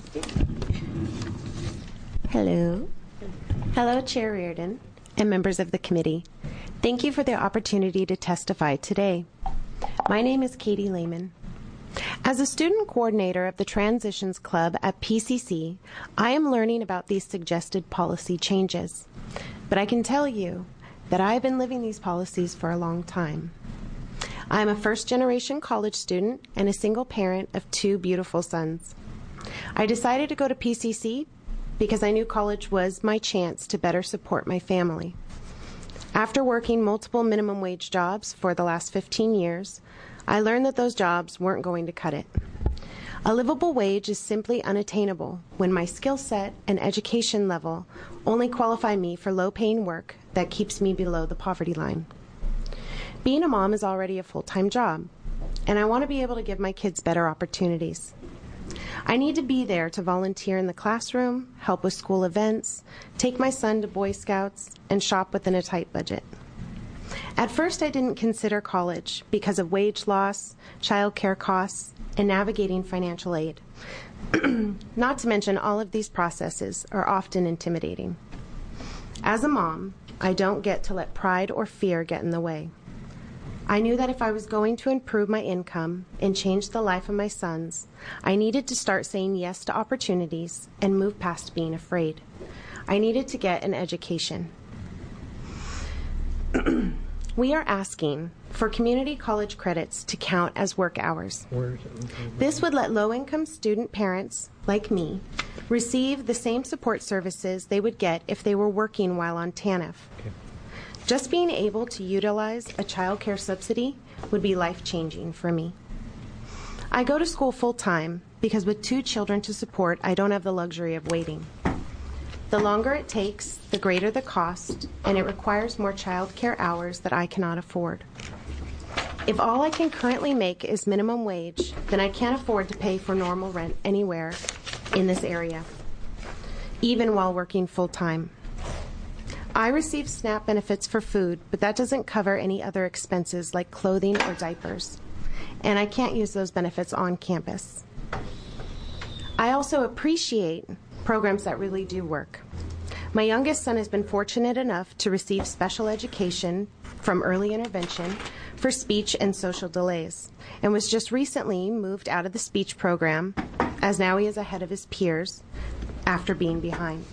Hello. Hello, Chair Reardon and members of the committee. Thank you for the opportunity to testify today. My name is Katie Lehman. As a student coordinator of the Transitions Club at PCC, I am learning about these suggested policy changes. But I can tell you that I have been living these policies for a long time. I am a first-generation college student and a single parent of 2 beautiful sons. I decided to go to PCC because I knew college was my chance to better support my family. After working multiple minimum wage jobs for the last 15 years, I learned that those jobs weren't going to cut it. A livable wage is simply unattainable when my skill set and education level only qualify me for low-paying work that keeps me below the poverty line. Being a mom is already a full-time job, and I want to be able to give my kids better opportunities. I need to be there to volunteer in the classroom, help with school events, take my son to Boy Scouts, and shop within a tight budget. At first, I didn't consider college because of wage loss, child care costs, and navigating financial aid. Not to mention, all of these processes are often intimidating. As a mom, I don't get to let pride or fear get in the way. I knew that if I was going to improve my income and change the life of my sons, I needed to start saying yes to opportunities and move past being afraid. I needed to get an education. We are asking for community college credits to count as work hours. This would let low-income student parents, like me, receive the same support services they would get if they were working while on TANF. Just being able to utilize a child care subsidy would be life-changing for me. I go to school full-time because with 2 children to support, I don't have the luxury of waiting. The longer it takes, the greater the cost, and it requires more child care hours that I cannot afford. If all I can currently make is minimum wage, then I can't afford to pay for normal rent anywhere in this area, even while working full-time. I receive SNAP benefits for food, but that doesn't cover any other expenses like clothing or diapers, and I can't use those benefits on campus. I also appreciate programs that really do work. My youngest son has been fortunate enough to receive special education from early intervention for speech and social delays, and was just recently moved out of the speech program, as now he is ahead of his peers after being behind.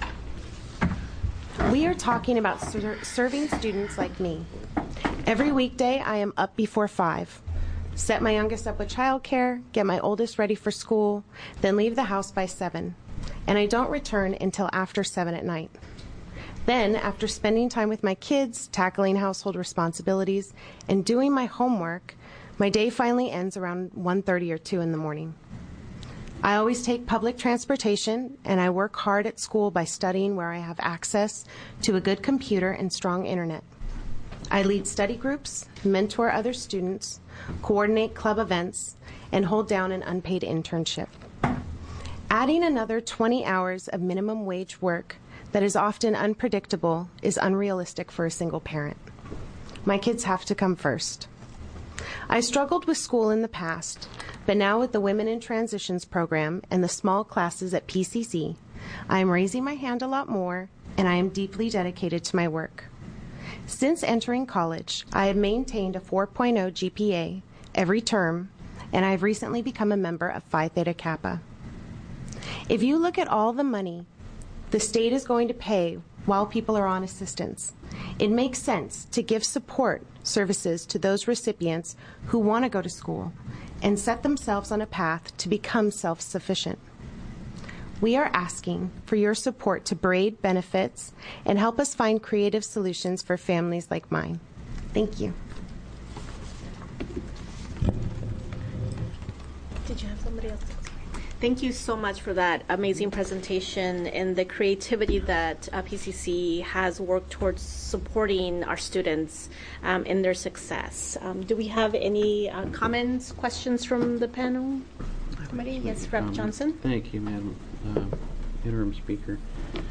We are talking about serving students like me. Every weekday, I am up before 5, set my youngest up with childcare, get my oldest ready for school, then leave the house by 7, and I don't return until after 7 at night. Then, after spending time with my kids, tackling household responsibilities, and doing my homework, My day finally ends around 1:30 or 2 in the morning. I always take public transportation, and I work hard at school by studying where I have access to a good computer and strong internet. I lead study groups, mentor other students, coordinate club events, and hold down an unpaid internship. Adding another 20 hours of minimum wage work that is often unpredictable is unrealistic for a single parent. My kids have to come first. I struggled with school in the past, but now with the Women in Transitions program and the small classes at PCC, I am raising my hand a lot more, and I am deeply dedicated to my work. Since entering college, I have maintained a 4.0 GPA every term, and I have recently become a member of Phi Theta Kappa. If you look at all the money the state is going to pay while people are on assistance, it makes sense to give support services to those recipients who want to go to school and set themselves on a path to become self-sufficient. We are asking for your support to braid benefits and help us find creative solutions for families like mine. Thank you. Did you have somebody else? Thank you so much for that amazing presentation and the creativity that PCC has worked towards supporting our students in their success. Do we have any comments, questions from the panel? Somebody? Yes, Rep. Johnson. Thank you, Madam Interim Speaker.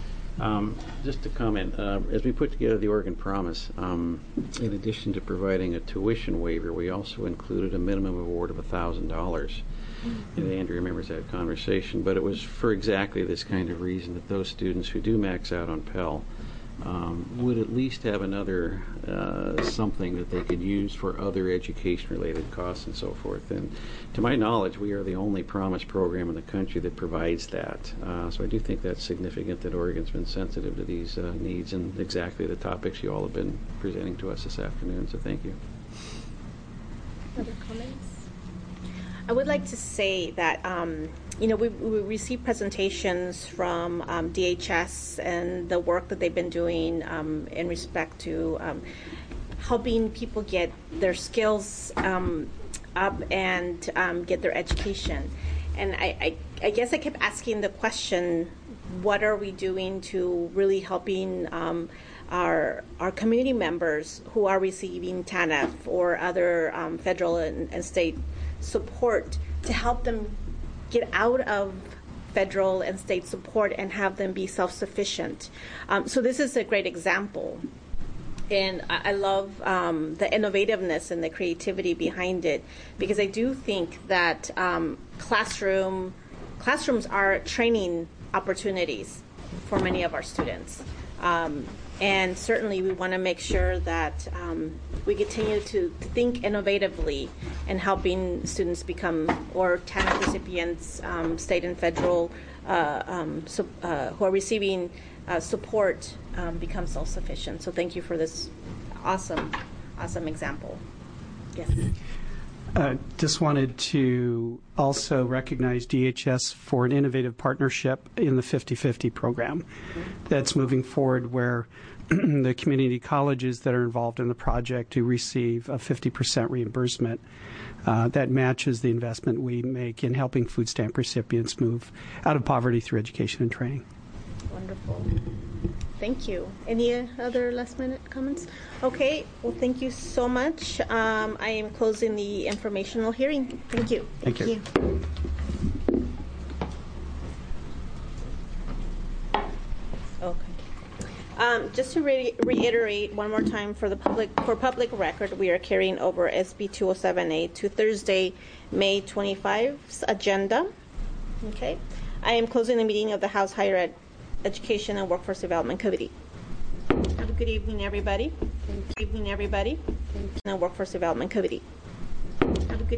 Just to comment, as we put together the Oregon Promise, in addition to providing a tuition waiver, we also included a minimum award of $1,000. And Andrew remembers that conversation, but it was for exactly this kind of reason, that those students who do max out on Pell would at least have another something that they could use for other education-related costs and so forth. And to my knowledge, we are the only Promise program in the country that provides that. So I do think that's significant that Oregon's been sensitive to these needs and exactly the topics you all have been presenting to us this afternoon. So thank you. Other comments? I would like to say that we received presentations from DHS and the work that they've been doing in respect to helping people get their skills up and get their education. And I guess I kept asking the question, what are we doing to really helping our community members who are receiving TANF or other federal and state support to help them get out of federal and state support and have them be self-sufficient. So this is a great example. And I love the innovativeness and the creativity behind it, because I do think that classrooms are training opportunities for many of our students. And certainly we want to make sure that we continue to think innovatively in helping students become, or TANF recipients, state and federal, who are receiving support, become self-sufficient. So thank you for this awesome example. Yes. Just wanted to also recognize DHS for an innovative partnership in the 50/50 program that's moving forward, where the community colleges that are involved in the project do receive a 50% reimbursement that matches the investment we make in helping food stamp recipients move out of poverty through education and training. Wonderful. Thank you. Any other last-minute comments? Okay. Well, thank you so much. I am closing the informational hearing. Thank you. Thank you. Okay. Just to reiterate one more time for public record, we are carrying over SB 207A to Thursday, May 25's agenda. Okay. I am closing the meeting of the House Higher Education and Workforce Development Committee. Have a good evening, everybody. Good evening, everybody. And Workforce Development Committee.